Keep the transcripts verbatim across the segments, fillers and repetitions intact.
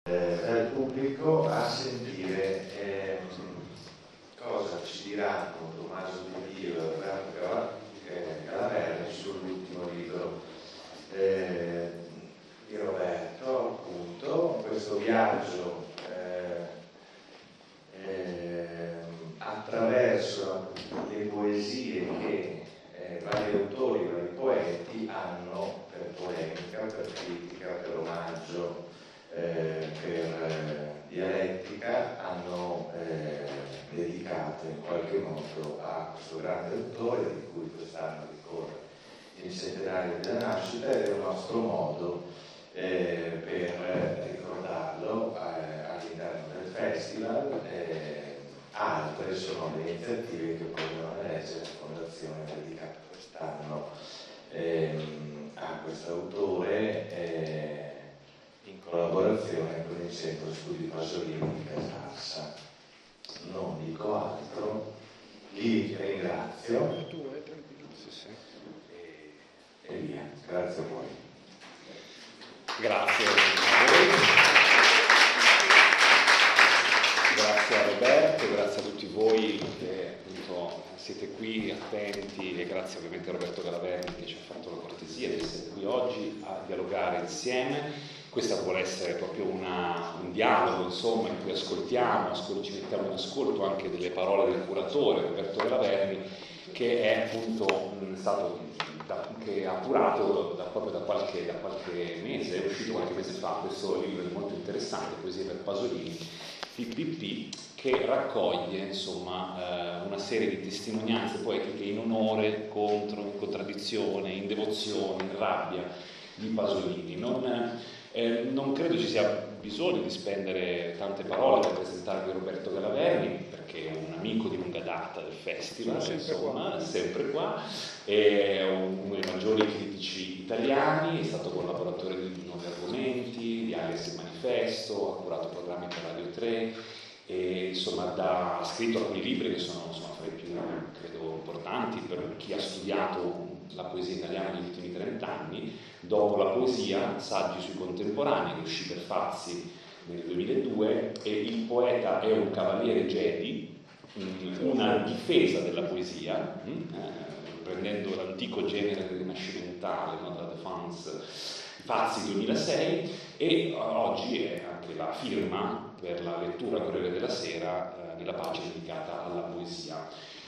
eh, dal pubblico a sentire eh, cosa ci diranno Tommaso Di Dio e Roberto Galaverni sull'ultimo libro eh, di Roberto, appunto, questo viaggio eh, eh, attraverso le poesie che eh, vari autori, vari poeti hanno, per polemica, per critica, per omaggio, eh, per eh, dialettica, hanno eh, dedicate in qualche modo a questo grande autore di cui quest'anno ricorre il centenario della nascita, ed è un nostro modo eh, per ricordarlo eh, all'interno del festival. Eh, altre sono le iniziative che possono essere la fondazione dedicata quest'anno ehm, a questo autore eh, in collaborazione con il Centro Studi Pasolini di Casassa. Non dico altro, li ringrazio e, e via. Grazie a voi. Grazie a voi. Grazie a Roberto, grazie a tutti voi che appunto siete qui attenti, e grazie ovviamente a Roberto Galaverni che ci ha fatto la cortesia di essere qui oggi a dialogare insieme. Questa vuole essere proprio una, un dialogo, insomma, in cui ascoltiamo, ascol- ci mettiamo in ascolto anche delle parole del curatore Roberto Galaverni, che è appunto mh, stato da, che ha curato da, proprio da qualche, da qualche mese, è uscito qualche mese fa questo libro molto interessante, Poesie per Pasolini, P P P, che raccoglie insomma eh, una serie di testimonianze poetiche in onore, contro, in contraddizione, in devozione, in rabbia di Pasolini. Non, eh, non credo ci sia bisogno di spendere tante parole per presentarvi Roberto Galaverni, perché è un amico di lunga data del festival, sempre insomma, qua. sempre qua, è uno dei maggiori critici italiani, è stato collaboratore di Nuovi Argomenti, di Alias il Manifesto, ha curato programmi per Radio tre, e insomma da, ha scritto alcuni libri che sono insomma, fra i più credo importanti per chi ha studiato la poesia italiana negli ultimi trent'anni. Dopo la poesia, saggi sui contemporanei, che uscì per Fazzi nel duemiladue, e Il poeta è un cavaliere Jedi, una difesa della poesia, eh, prendendo l'antico genere rinascimentale, no, la Defense, Fazzi duemilasei, e oggi è anche la firma per la lettura Corriere della Sera eh, nella pagina dedicata alla poesia.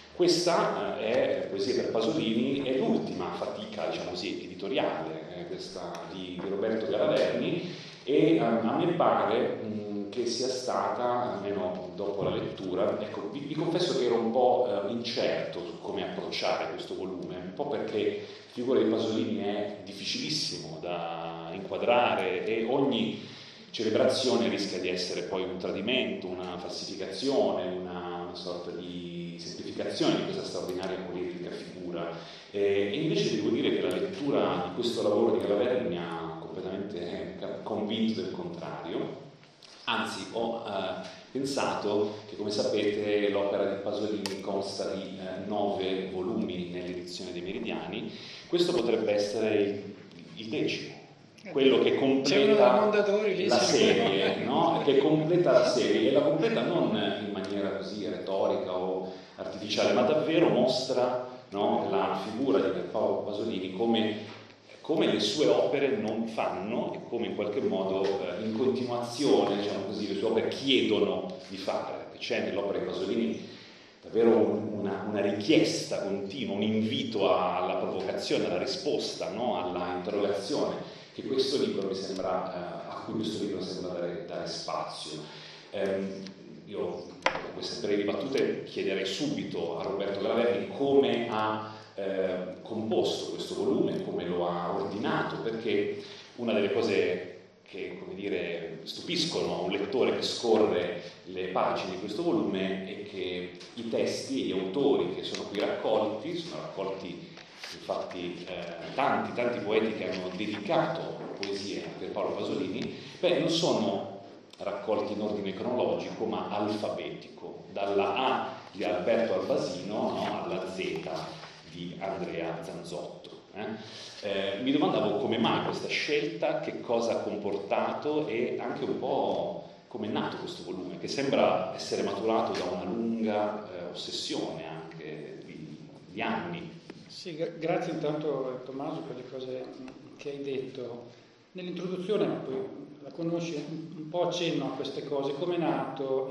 Questa eh, è Poesie per Pasolini, è l'ultima fatica, diciamo così, editoriale, eh, questa di, di Roberto Galaverni, e um, a me pare mh, che sia stata, almeno dopo la lettura, ecco, vi, vi confesso che ero un po' eh, incerto su come approcciare questo volume, un po' perché la figura di Pasolini è difficilissimo da inquadrare e ogni celebrazione rischia di essere poi un tradimento, una falsificazione, una, una sorta di semplificazione di questa straordinaria politica figura. E, e invece devo dire che la lettura di questo lavoro di Galaverni mi ha completamente eh, convinto del contrario. Anzi, ho eh, pensato che, come sapete, l'opera di Pasolini consta di eh, nove volumi nell'edizione dei Meridiani. Questo potrebbe essere il, il decimo, quello che completa la serie, no? Che completa la serie, e la completa non in maniera così retorica o artificiale, ma davvero mostra, no, la figura di Pierpaolo Pasolini come, come le sue opere non fanno, e come in qualche modo eh, in continuazione, diciamo così, le sue opere chiedono di fare. C'è nell'opera di Pasolini davvero una, una richiesta continua, un invito alla provocazione, alla risposta, no? Alla interrogazione, che questo libro mi sembra, eh, a cui questo libro sembra dare, dare spazio. Eh, io, con queste brevi battute, chiederei subito a Roberto Galaverni come ha eh, composto questo volume, come lo ha ordinato, perché una delle cose che, come dire, stupiscono un lettore che scorre le pagine di questo volume è che i testi e gli autori che sono qui raccolti, sono raccolti infatti eh, tanti, tanti poeti che hanno dedicato poesie a Pierpaolo Pasolini, beh, non sono raccolti in ordine cronologico ma alfabetico, dalla A di Alberto Albasino, no, alla Z di Andrea Zanzotto. Eh? Eh, mi domandavo come mai questa scelta, che cosa ha comportato e anche un po' come è nato questo volume, che sembra essere maturato da una lunga eh, ossessione anche di, di anni. Sì, grazie intanto Tommaso per le cose che hai detto. Nell'introduzione, ma poi la conosci, un po' accenno a queste cose. Come è nato?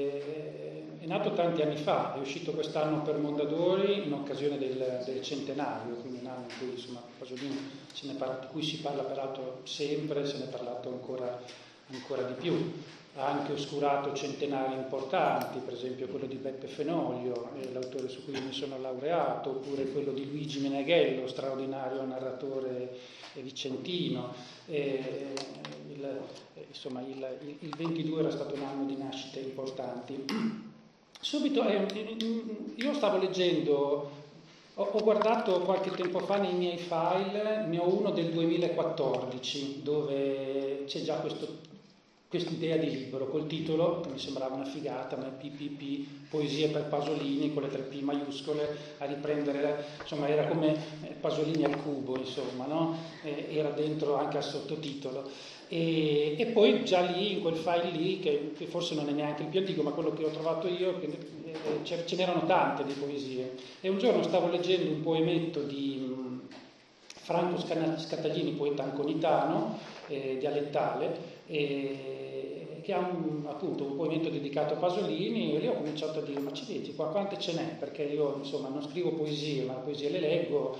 È, è nato tanti anni fa, è uscito quest'anno per Mondadori in occasione del, del centenario, quindi un anno in cui insomma Pasolini se ne parla, di cui si parla peraltro sempre, se ne è parlato ancora, ancora di più. Ha anche oscurato centenari importanti, per esempio quello di Beppe Fenoglio, eh, l'autore su cui mi sono laureato, oppure quello di Luigi Meneghello, straordinario narratore vicentino. Eh, il, eh, insomma, il, il ventidue era stato un anno di nascite importanti. Subito, eh, io stavo leggendo, ho, ho guardato qualche tempo fa nei miei file, ne ho uno del duemilaquattordici, dove c'è già questo quest'idea di libro, col titolo che mi sembrava una figata, ma P P P, Poesie per Pasolini, con le tre P maiuscole, a riprendere, insomma era come Pasolini al cubo, insomma, no? Eh, era dentro anche al sottotitolo. E, e poi già lì, in quel file lì, che, che forse non è neanche il più antico, ma quello che ho trovato io, che, eh, ce, ce n'erano tante di poesie. E un giorno stavo leggendo un poemetto di mh, Franco Scataglini, poeta anconitano, eh, dialettale, e, che ha un, appunto un poemetto dedicato a Pasolini, e lì ho cominciato a dire ma ci vedi qua quante ce n'è, perché io insomma non scrivo poesie, ma le poesie le leggo,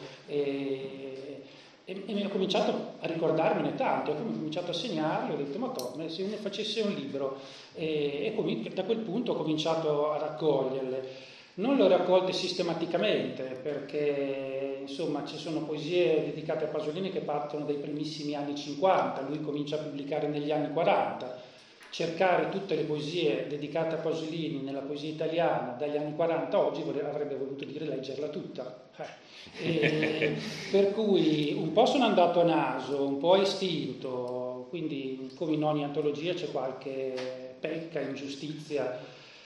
e, e, e mi ho cominciato a ricordarmene tante, ho cominciato a segnarle, ho detto ma to, se uno facesse un libro, e, e com- da quel punto ho cominciato a raccoglierle. Non le ho raccolte sistematicamente, perché insomma ci sono poesie dedicate a Pasolini che partono dai primissimi anni cinquanta, lui comincia a pubblicare negli anni quaranta. Cercare tutte le poesie dedicate a Pasolini nella poesia italiana dagli anni quaranta oggi avrebbe voluto dire leggerla tutta. Eh, per cui un po' sono andato a naso, un po' è istinto, quindi come in ogni antologia c'è qualche pecca, ingiustizia,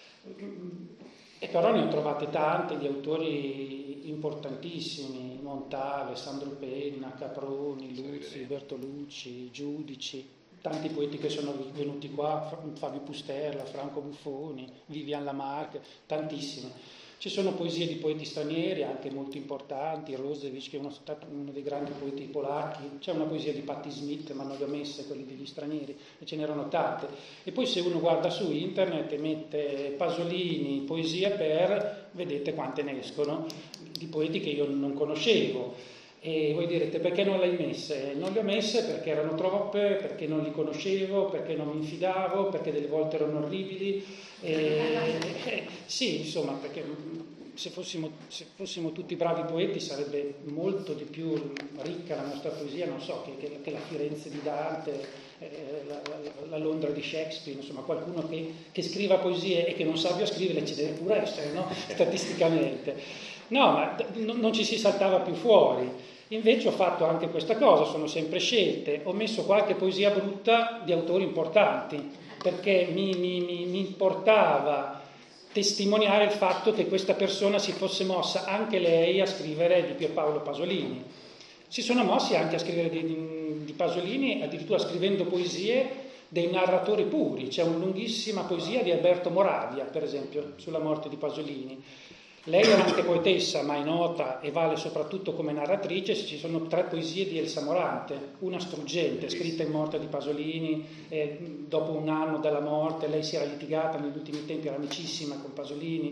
e però ne ho trovate tante di autori importantissimi, Montale, Alessandro Penna, Caproni, Luzzi, Bertolucci, Giudici. Tanti poeti che sono venuti qua, Fabio Pusterla, Franco Buffoni, Vivian Lamarck, tantissime. Ci sono poesie di poeti stranieri, anche molto importanti, Rosewicz, che è uno, uno dei grandi poeti polacchi, c'è una poesia di Patti Smith, ma non le ho messe, quelli degli stranieri, e ce n'erano tante. E poi se uno guarda su internet e mette Pasolini, poesia per, vedete quante ne escono, di poeti che io non conoscevo. E voi direte perché non le hai messe? Non le ho messe perché erano troppe, perché non li conoscevo, perché non mi infidavo, perché delle volte erano orribili. E, eh, sì, insomma, perché se fossimo, se fossimo tutti bravi poeti sarebbe molto di più ricca la nostra poesia, non so, che, che, che la Firenze di Dante, eh, la, la, la Londra di Shakespeare, insomma, qualcuno che, che scriva poesie e che non sappia scrivere ci deve pure essere, no? Statisticamente. No, ma non ci si saltava più fuori. Invece ho fatto anche questa cosa, sono sempre scelte. Ho messo qualche poesia brutta di autori importanti, perché mi, mi, mi, mi importava testimoniare il fatto che questa persona si fosse mossa anche lei a scrivere di Pierpaolo Pasolini. Si sono mossi anche a scrivere di, di, di Pasolini, addirittura scrivendo poesie dei narratori puri. C'è una lunghissima poesia di Alberto Moravia, per esempio, sulla morte di Pasolini. Lei è anche poetessa, ma è nota e vale soprattutto come narratrice. Ci sono tre poesie di Elsa Morante, una struggente, scritta in morte di Pasolini, eh, dopo un anno dalla morte, lei si era litigata negli ultimi tempi, era amicissima con Pasolini.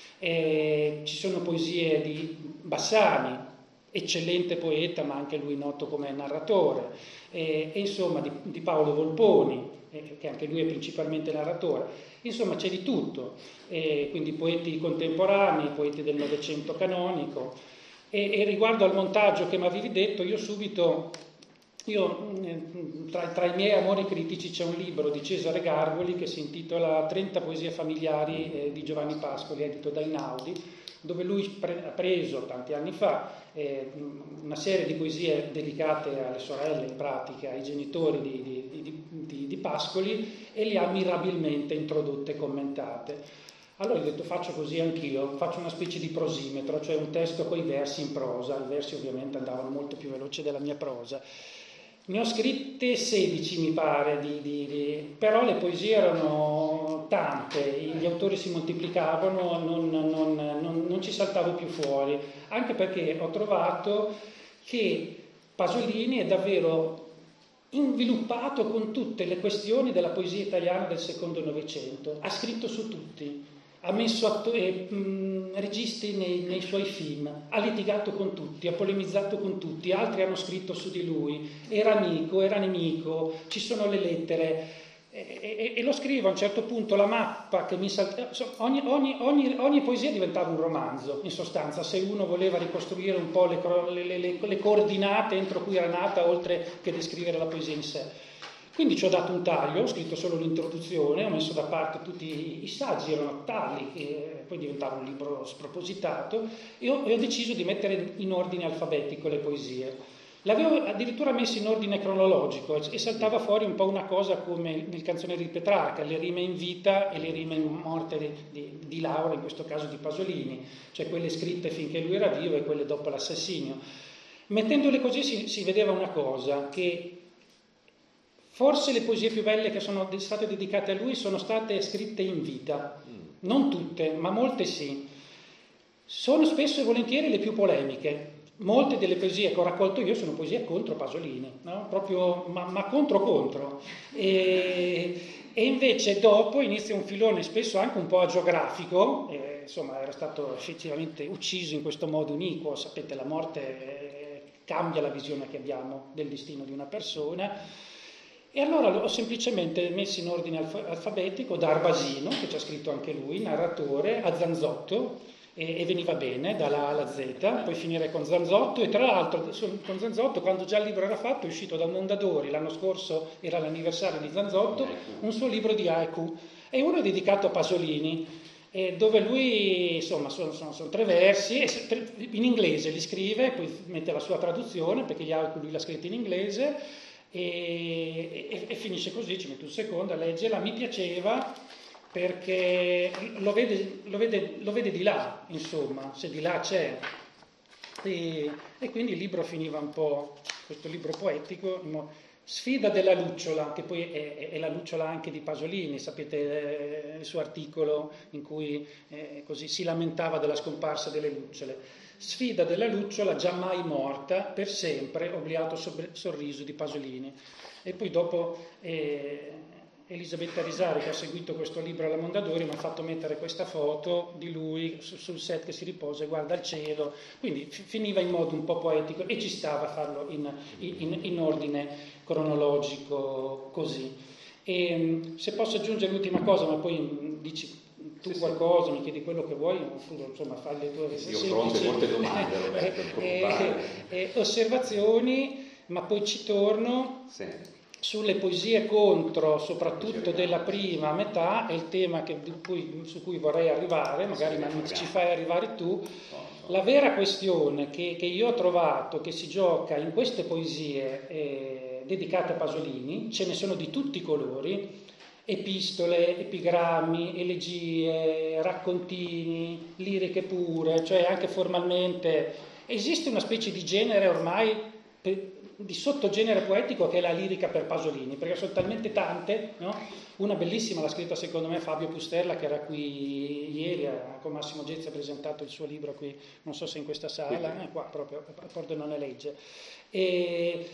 E ci sono poesie di Bassani, eccellente poeta, ma anche lui noto come narratore, e, e insomma di, di Paolo Volponi, eh, che anche lui è principalmente narratore. Insomma c'è di tutto, eh, quindi poeti contemporanei, poeti del Novecento canonico. E, e riguardo al montaggio che mi avevi detto, io subito, io, tra, tra i miei amori critici c'è un libro di Cesare Gargoli che si intitola trenta poesie familiari eh, di Giovanni Pascoli, edito da Einaudi, dove lui pre- ha preso tanti anni fa eh, una serie di poesie dedicate alle sorelle, in pratica, ai genitori di, di, di, di, di Pascoli, e le ha mirabilmente introdotte e commentate. Allora ho detto faccio così anch'io, faccio una specie di prosimetro, cioè un testo con i versi in prosa, i versi ovviamente andavano molto più veloce della mia prosa. Ne ho scritte sedici mi pare, di, di, di, però le poesie erano tante, gli autori si moltiplicavano, non, non, non, non ci saltavo più fuori, anche perché ho trovato che Pasolini è davvero inviluppato con tutte le questioni della poesia italiana del secondo Novecento, ha scritto su tutti, ha messo atto- eh, mh, registi nei, nei suoi film, ha litigato con tutti, ha polemizzato con tutti, altri hanno scritto su di lui, era amico, era nemico, ci sono le lettere. E, e, e lo scrivo a un certo punto, la mappa che mi salta, ogni, ogni, ogni, ogni poesia diventava un romanzo, in sostanza, se uno voleva ricostruire un po' le, le, le, le coordinate entro cui era nata, oltre che descrivere la poesia in sé. Quindi ci ho dato un taglio, ho scritto solo l'introduzione, ho messo da parte tutti i, i saggi, erano tali, che poi diventava un libro spropositato, e ho, e ho deciso di mettere in ordine alfabetico le poesie. L'avevo addirittura messo in ordine cronologico e saltava fuori un po' una cosa come nel Canzoniere di Petrarca, le rime in vita e le rime in morte di, di, di Laura, in questo caso di Pasolini, cioè quelle scritte finché lui era vivo e quelle dopo l'assassinio. Mettendole così si, si vedeva una cosa, che forse le poesie più belle che sono state dedicate a lui sono state scritte in vita, non tutte, ma molte sì. Sono spesso e volentieri le più polemiche. Molte delle poesie che ho raccolto io sono poesie contro Pasolini, no? Proprio, ma, ma contro contro. E, e invece dopo inizia un filone spesso anche un po' agiografico, eh, insomma era stato effettivamente ucciso in questo modo iniquo, sapete la morte eh, cambia la visione che abbiamo del destino di una persona. E allora ho semplicemente messo in ordine alf- alfabetico da Arbasino, che ci ha scritto anche lui, narratore, a Zanzotto, e, e veniva bene dalla A alla Z, poi finire con Zanzotto, e tra l'altro con Zanzotto, quando già il libro era fatto, è uscito da Mondadori, l'anno scorso era l'anniversario di Zanzotto, un suo libro di haiku, e uno è dedicato a Pasolini, eh, dove lui, insomma, sono, sono, sono tre versi, e in inglese li scrive, poi mette la sua traduzione, perché gli haiku lui l'ha scritto in inglese, e, e, e finisce così, ci mette un secondo a leggerla. Mi piaceva perché lo vede, lo vede, lo vede di là, insomma, se di là c'è. E, e quindi il libro finiva un po', questo libro poetico, Sfida della lucciola, che poi è, è la lucciola anche di Pasolini, sapete eh, il suo articolo in cui eh, così si lamentava della scomparsa delle lucciole. Sfida della lucciola giammai morta, per sempre, obliato sorriso di Pasolini. E poi dopo eh, Elisabetta Risari, che ha seguito questo libro alla Mondadori, mi ha fatto mettere questa foto di lui su, sul set che si riposa e guarda il cielo, quindi f- finiva in modo un po' poetico e ci stava a farlo in, in, in ordine cronologico così. E, se posso aggiungere l'ultima cosa, ma poi dici tu sì, qualcosa, sì. Mi chiedi quello che vuoi, insomma fai le tue sì, io ho pronte molte domande, Roberto, eh, eh, osservazioni, ma poi ci torno sì. Sulle poesie contro, soprattutto della prima metà, è il tema che, cui, su cui vorrei arrivare, magari sì, ci fai arrivare tu. No, no. La vera questione che, che io ho trovato che si gioca in queste poesie eh, dedicate a Pasolini, ce ne sono di tutti i colori, epistole, epigrammi, elegie, raccontini, liriche pure, cioè anche formalmente esiste una specie di genere ormai pe- di sottogenere poetico che è la lirica per Pasolini, perché sono talmente tante, no? Una bellissima l'ha scritta secondo me Fabio Pusterla, che era qui ieri, con Massimo Gezzi ha presentato il suo libro qui, non so se in questa sala, eh, qua proprio a Pordenone legge. E,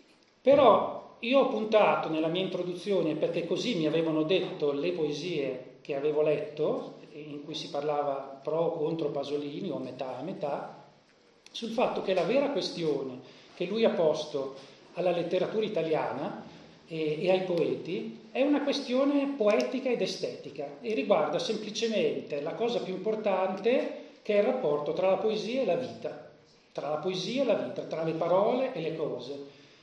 però io ho puntato nella mia introduzione, perché così mi avevano detto le poesie che avevo letto, in cui si parlava pro o contro Pasolini o metà a metà, sul fatto che la vera questione che lui ha posto alla letteratura italiana e, e ai poeti è una questione poetica ed estetica e riguarda semplicemente la cosa più importante, che è il rapporto tra la poesia e la vita, tra la poesia e la vita, tra le parole e le cose.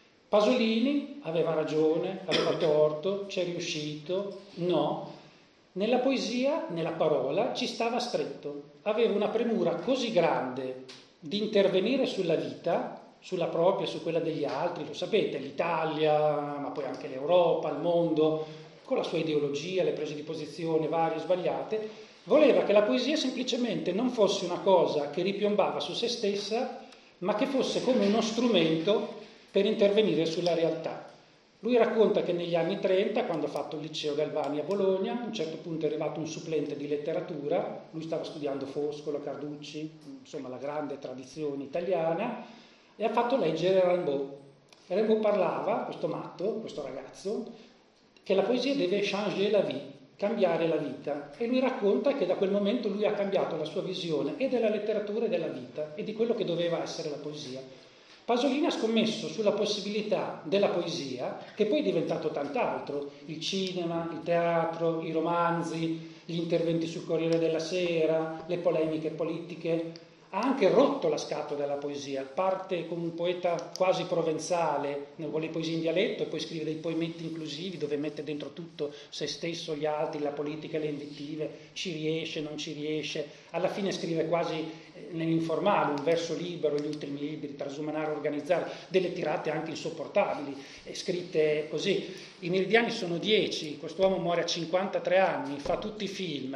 Pasolini aveva ragione, aveva torto, ci è riuscito, no. Nella poesia, nella parola, ci stava stretto, aveva una premura così grande di intervenire sulla vita, sulla propria, su quella degli altri, lo sapete, l'Italia, ma poi anche l'Europa, il mondo, con la sua ideologia, le prese di posizione varie, sbagliate, Voleva che la poesia semplicemente non fosse una cosa che ripiombava su se stessa, ma che fosse come uno strumento per intervenire sulla realtà. Lui racconta che negli anni trenta, quando ha fatto il liceo Galvani a Bologna, a un certo punto è arrivato un supplente di letteratura, lui stava studiando Foscolo, Carducci, insomma la grande tradizione italiana, e ha fatto leggere Rimbaud. E Rimbaud parlava, questo matto, questo ragazzo, che la poesia deve changer la vie, cambiare la vita, e lui racconta che da quel momento lui ha cambiato la sua visione e della letteratura e della vita e di quello che doveva essere la poesia. Pasolini ha scommesso sulla possibilità della poesia, che poi è diventato tant'altro: il cinema, il teatro, i romanzi, gli interventi sul Corriere della Sera, le polemiche politiche. Ha anche rotto la scatola della poesia, parte come un poeta quasi provenzale, vuole poesie in dialetto e poi scrive dei poemetti inclusivi dove mette dentro tutto se stesso, gli altri, la politica, le invettive, ci riesce, non ci riesce, alla fine scrive quasi nell'informale un verso libero, gli ultimi libri, Trasumanare, Organizzare, delle tirate anche insopportabili, scritte così. I meridiani sono dieci, quest'uomo muore a cinquantatré anni, fa tutti i film,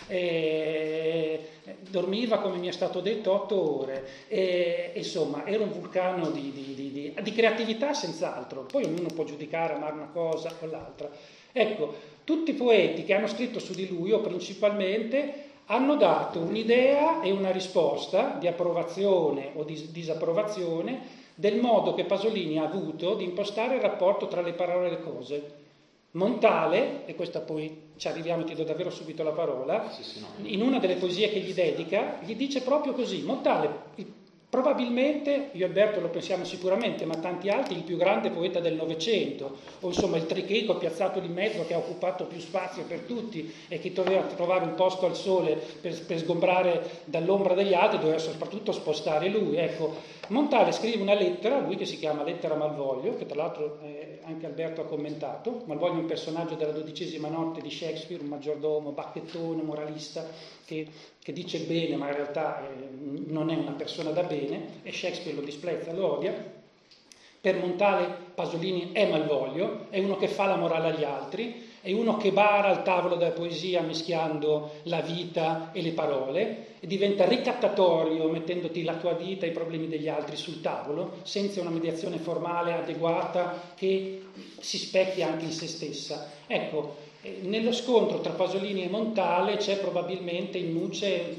e dormiva, come mi è stato detto, otto ore, e, insomma era un vulcano di, di, di, di, di creatività senz'altro. Poi ognuno può giudicare, amare una cosa o l'altra. Ecco, tutti i poeti che hanno scritto su di lui, o principalmente, hanno dato un'idea e una risposta di approvazione o di disapprovazione del modo che Pasolini ha avuto di impostare il rapporto tra le parole e le cose. Montale, e questa poi ci arriviamo, ti do davvero subito la parola, sì, sì, no. In una delle poesie che gli dedica, gli dice proprio così: Montale, probabilmente, io e Alberto lo pensiamo sicuramente, ma tanti altri, il più grande poeta del Novecento, o insomma il tricheco piazzato lì in mezzo che ha occupato più spazio per tutti e che doveva trovare un posto al sole per, per sgombrare dall'ombra degli altri, doveva soprattutto spostare lui. Ecco, Montale scrive una lettera, lui che si chiama Lettera a Malvolio, che tra l'altro eh, anche Alberto ha commentato. Malvolio è un personaggio della dodicesima notte di Shakespeare, un maggiordomo bacchettone, moralista, che, che dice bene ma in realtà eh, non è una persona da bene, e Shakespeare lo disprezza, lo odia. Per Montale Pasolini è Malvolio, è uno che fa la morale agli altri, è uno che bara al tavolo della poesia mischiando la vita e le parole, e diventa ricattatorio mettendoti la tua vita e i problemi degli altri sul tavolo, senza una mediazione formale adeguata che si specchi anche in se stessa. Ecco, nello scontro tra Pasolini e Montale c'è probabilmente in nuce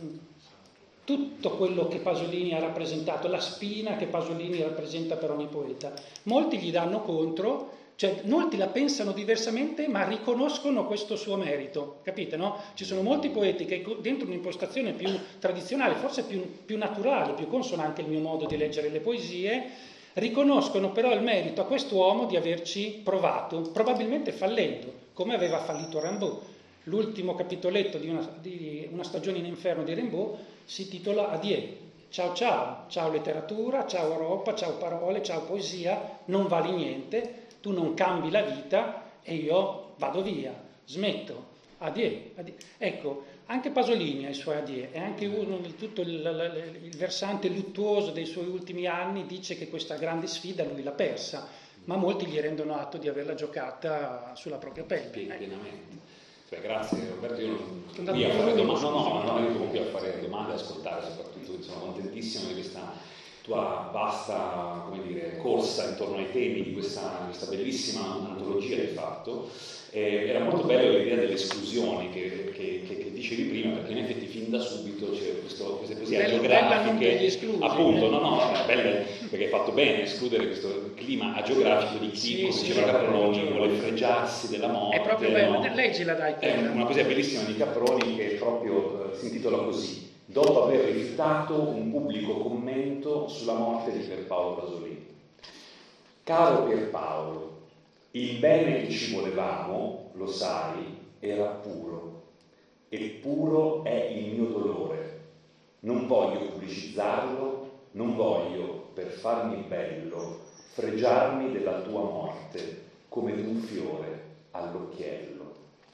tutto quello che Pasolini ha rappresentato, la spina che Pasolini rappresenta per ogni poeta. Molti gli danno contro, cioè molti la pensano diversamente ma riconoscono questo suo merito, capite, no? Ci sono molti poeti che dentro un'impostazione più tradizionale, forse più, più naturale, più consona anche il mio modo di leggere le poesie, riconoscono però il merito a quest'uomo di averci provato, probabilmente fallendo, come aveva fallito Rimbaud. L'ultimo capitoletto di una, di una stagione in inferno di Rimbaud si titola Adieu. Ciao ciao, ciao letteratura, ciao Europa, ciao parole, ciao poesia, non vali niente, tu non cambi la vita e io vado via, smetto, adieu, adieu. Ecco, anche Pasolini ha i suoi adieu, e anche uno, tutto il, il, il versante luttuoso dei suoi ultimi anni dice che questa grande sfida lui l'ha persa, ma molti gli rendono atto di averla giocata sulla propria pelle. Pienamente. Cioè, grazie Roberto, io non qui a fare domande, no, no, no, io sono qui a fare domande e ascoltare, soprattutto sono contentissimo di questa tua vasta, come dire, corsa intorno ai temi di questa, questa bellissima antologia che hai fatto. Eh, era molto bello l'idea delle esclusioni che, che, che, che dicevi prima, perché in effetti fin da subito c'è questo, queste poesie agiografiche, appunto, no, no, è bella perché hai fatto bene escludere questo clima agiografico di chi, come sì, diceva sì, Caproni, vuole fregiarsi della morte. È proprio bello, no? Leggila dai. È una poesia bellissima di Caproni che proprio eh, si intitola così: dopo aver rifiutato un pubblico commento sulla morte di Pierpaolo Pasolini. Caro Pierpaolo, il bene che ci volevamo, lo sai, era puro, e puro è il mio dolore. Non voglio pubblicizzarlo, non voglio, per farmi bello, fregiarmi della tua morte, come d'un fiore all'occhiello.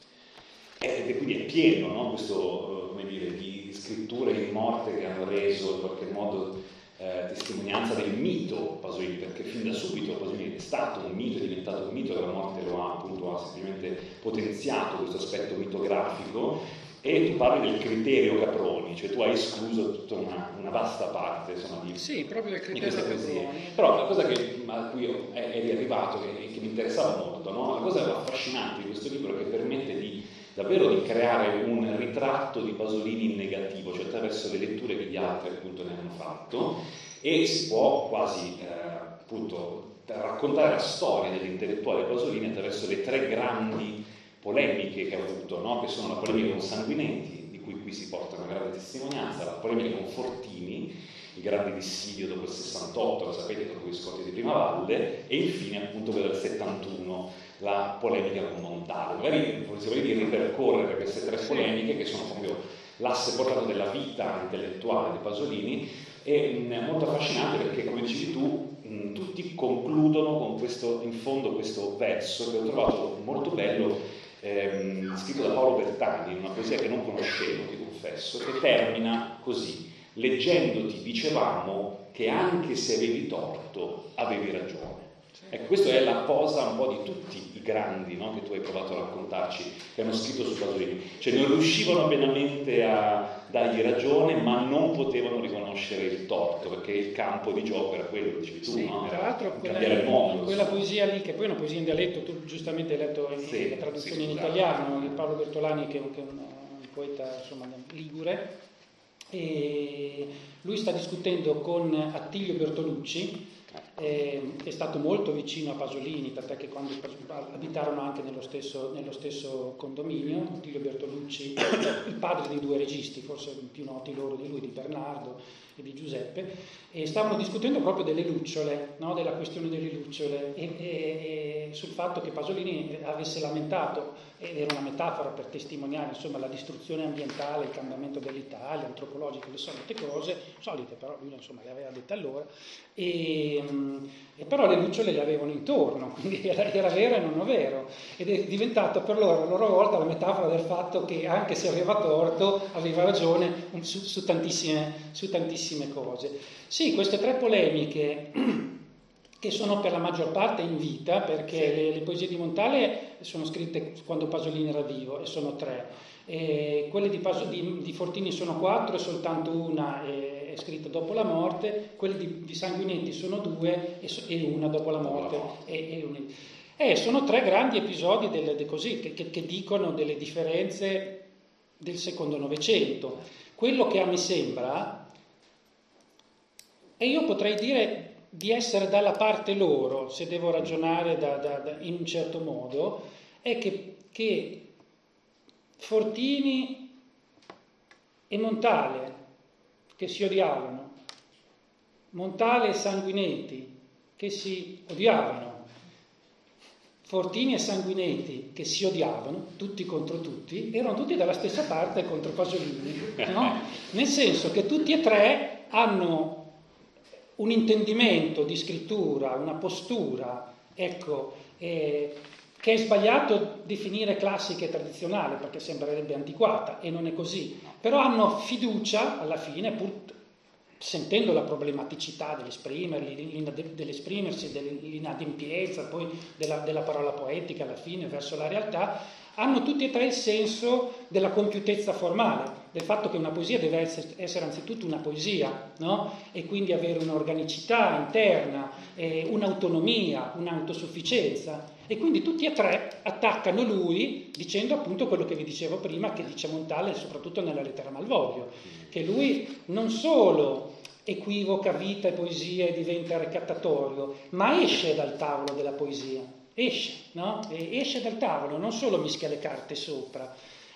E quindi è pieno, no? Questo, come dire, di scritture in morte che hanno reso in qualche modo eh, testimonianza del mito Pasolini, perché fin da subito Pasolini è stato un mito, è diventato un mito, e la morte lo ha appunto ha semplicemente potenziato questo aspetto mitografico. e tu parli del criterio Caproni, cioè tu hai escluso tutta una, una vasta parte, insomma, di, sì, proprio del di criterio queste poesie. Caproni. Però la cosa che, a cui io eri arrivato, che, che mi interessava molto, no? La cosa affascinante di questo libro è che permette di davvero di creare un ritratto di Pasolini in negativo, cioè attraverso le letture che gli altri appunto ne hanno fatto, e si può quasi eh, appunto raccontare la storia dell'intellettuale Pasolini attraverso le tre grandi polemiche che ha avuto, no? Che sono la polemica con Sanguinetti, di cui qui si porta una grande testimonianza, la polemica con Fortini, il grande dissidio dopo il sessantotto, lo sapete, dopo gli scotti di Primavalle, e infine appunto quella del settantuno, la polemica con Montale. Magari vorrei dire ripercorrere queste tre polemiche che sono proprio l'asse portato della vita intellettuale di Pasolini, e è molto affascinante perché, come dicevi tu, mh, tutti concludono con questo, in fondo, questo verso che ho trovato molto bello, ehm, scritto da Paolo Bertani, in una poesia che non conoscevo, ti confesso, che termina così: leggendoti dicevamo che anche se avevi torto avevi ragione. Ecco, questa è la posa un po' di tutti i grandi, no, che tu hai provato a raccontarci, che hanno scritto su Pasolini, cioè non riuscivano pienamente a dargli ragione, ma non potevano riconoscere il torto, perché il campo di gioco era quello, dicevi tu, sì, no? Tra l'altro quella, il mondo, quella poesia lì, che poi è una poesia in dialetto, tu giustamente hai letto in, sì, la traduzione sì, in italiano di Paolo Bertolani, che, che è un, un poeta, insomma, ligure, e lui sta discutendo con Attilio Bertolucci, eh, è stato molto vicino a Pasolini, tant'è che quando abitarono anche nello stesso, nello stesso condominio. Attilio Bertolucci, il padre di due registi, forse più noti loro di lui, di Bernardo e di Giuseppe, e stavano discutendo proprio delle lucciole, no? Della questione delle lucciole, e, e, e sul fatto che Pasolini avesse lamentato, ed era una metafora per testimoniare, insomma, la distruzione ambientale, il cambiamento dell'Italia, antropologiche, le solite cose, solite però lui, insomma, le aveva dette allora, e, e però le lucciole le avevano intorno, quindi era, era vero e non vero, ed è diventata per loro a loro volta la metafora del fatto che anche se aveva torto aveva ragione su, su, tantissime, su tantissime cose. Sì, queste tre polemiche che sono per la maggior parte in vita, perché sì. le, le poesie di Montale sono scritte quando Pasolini era vivo, e sono tre. E quelle di, Pas- di, di Fortini sono quattro, e soltanto una è, è scritta dopo la morte. Quelle di, di Sanguinetti sono due, e, so- e una dopo la morte. E, e una... eh, sono tre grandi episodi del, de così, che, che, che dicono delle differenze del secondo Novecento. Quello che a me sembra, e io potrei dire di essere dalla parte loro, se devo ragionare da, da, da, in un certo modo, è che, che Fortini e Montale, che si odiavano, Montale e Sanguinetti, che si odiavano, Fortini e Sanguinetti, che si odiavano, tutti contro tutti, erano tutti dalla stessa parte contro Pasolini, no? Nel senso che tutti e tre hanno un intendimento di scrittura, una postura, ecco, eh, che è sbagliato definire classica e tradizionale, perché sembrerebbe antiquata, e non è così, però hanno fiducia alla fine, pur sentendo la problematicità dell'esprimerli, dell'esprimersi, dell'inadempienza, poi della, della parola poetica alla fine verso la realtà, hanno tutti e tre il senso della compiutezza formale, del fatto che una poesia deve essere, essere anzitutto una poesia, no? E quindi avere un'organicità interna, eh, un'autonomia, un'autosufficienza, e quindi tutti e tre attaccano lui dicendo appunto quello che vi dicevo prima, che dice Montale soprattutto nella lettera Malvolio, che lui non solo equivoca vita e poesia e diventa ricattatorio, ma esce dal tavolo della poesia. Esce, no? E esce dal tavolo, non solo mischia le carte sopra.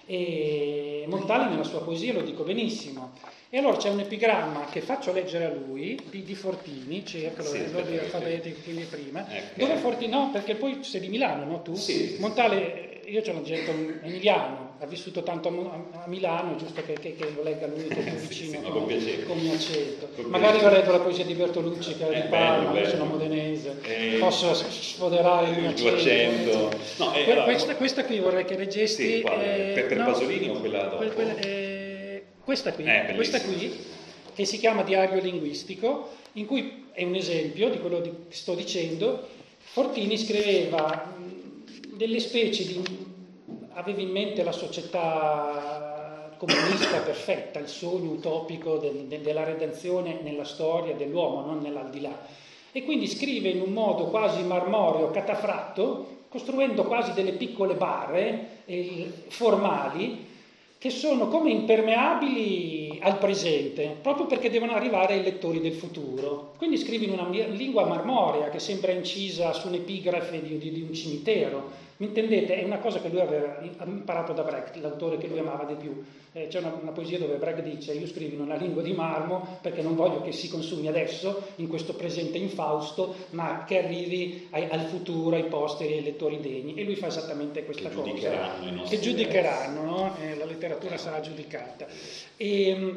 E Montale nella sua poesia lo dico benissimo. E allora c'è un epigramma che faccio leggere a lui, di, di Fortini, cercalo, sì, l'ordine alfabetico, quindi prima, okay. Dove Fortini, no, perché poi sei di Milano, no, tu? Sì. Montale, io c'ho un agente emiliano, ha vissuto tanto a, a Milano, è giusto che, che, che lo legga lui, che è più vicino, sì, con, con, con mio accento. Con Magari lo leggo la poesia di Bertolucci, che è di Parma, bello, io sono modenese, eh, posso sfoderare il mio il tuo accento. accento. No, eh, allora, questa, questa qui vorrei che leggessi. Sì, eh, per, per no, Pasolini o quella dopo? Quella, quella, eh, questa qui, eh, questa qui, che si chiama Diario linguistico, in cui è un esempio di quello che sto dicendo. Fortini scriveva delle specie di... aveva in mente la società comunista perfetta, il sogno utopico del, de, della redenzione nella storia dell'uomo, non nell'aldilà. E quindi scrive in un modo quasi marmoreo, catafratto, costruendo quasi delle piccole barre eh, formali che sono come impermeabili al presente, proprio perché devono arrivare ai lettori del futuro. Quindi scrive in una lingua marmorea che sembra incisa su un'epigrafe di, di, di un cimitero. Mi intendete? È una cosa che lui aveva imparato da Brecht, l'autore che lui amava di più. Eh, c'è una, una poesia dove Brecht dice: io scrivo in una lingua di marmo perché non voglio che si consumi adesso, in questo presente infausto, ma che arrivi ai, al futuro, ai posteri, ai lettori degni. E lui fa esattamente questa che cosa. Giudicheranno i nostri che giudicheranno, no? Eh, la letteratura sarà giudicata. E,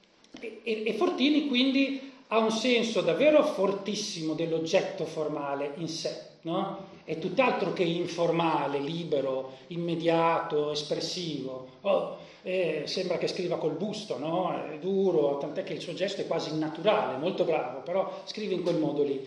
e, e Fortini quindi ha un senso davvero fortissimo dell'oggetto formale in sé, no? È tutt'altro che informale, libero, immediato, espressivo. Oh, eh, sembra che scriva col busto, no? È duro, tant'è che il suo gesto è quasi innaturale, molto bravo, però scrive in quel modo lì.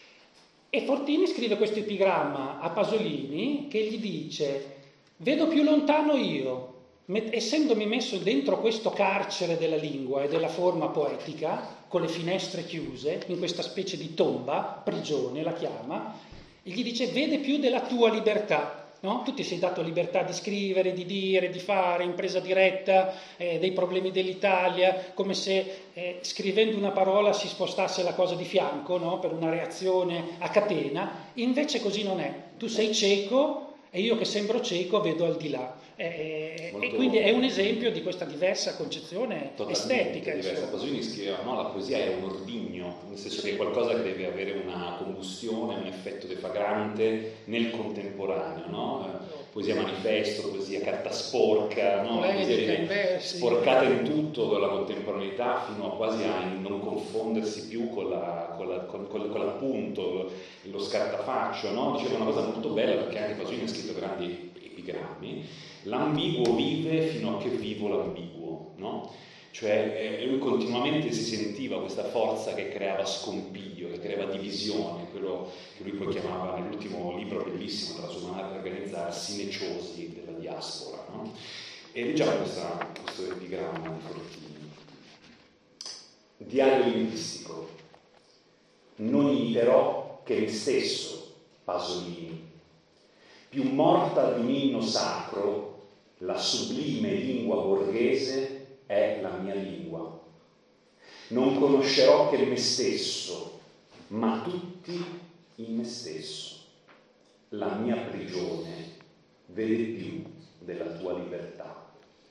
E Fortini scrive questo epigramma a Pasolini che gli dice: vedo più lontano io, essendomi messo dentro questo carcere della lingua e della forma poetica, con le finestre chiuse, in questa specie di tomba, prigione la chiama, e gli dice: vede più della tua libertà, no? Tu ti sei dato libertà di scrivere, di dire, di fare, impresa diretta, eh, dei problemi dell'Italia, come se eh, scrivendo una parola si spostasse la cosa di fianco, no? Per una reazione a catena. Invece così non è. Tu sei cieco e io che sembro cieco vedo al di là. Eh, e quindi è un esempio di questa diversa concezione estetica. Diversa. Pasolini scriveva: no, la poesia è un ordigno, nel senso che è qualcosa che deve avere una combustione, un effetto deflagrante nel contemporaneo, no? Poesia manifesto, poesia carta sporca, no? Poesia sporcata in tutto dalla contemporaneità fino a quasi a non confondersi più con, la, con, la, con, con, con l'appunto, lo scartafaccio, no? Diceva una cosa molto bella, perché anche Pasolini ha scritto grandi epigrammi: l'ambiguo vive fino a che vivo l'ambiguo, no? Cioè eh, lui continuamente si sentiva questa forza che creava scompiglio, che creava divisione, quello che lui poi chiamava nell'ultimo libro bellissimo della sua manera di organizzarsi, neciosi della diaspora, no? E leggiamo questa, questo epigramma di Fortini. Diario linguistico. Non imiterò che me stesso, Pasolini, più morta di un inno sacro, la sublime lingua borghese è la mia lingua. Non conoscerò che me stesso, ma tutti in me stesso. La mia prigione vede più della tua libertà.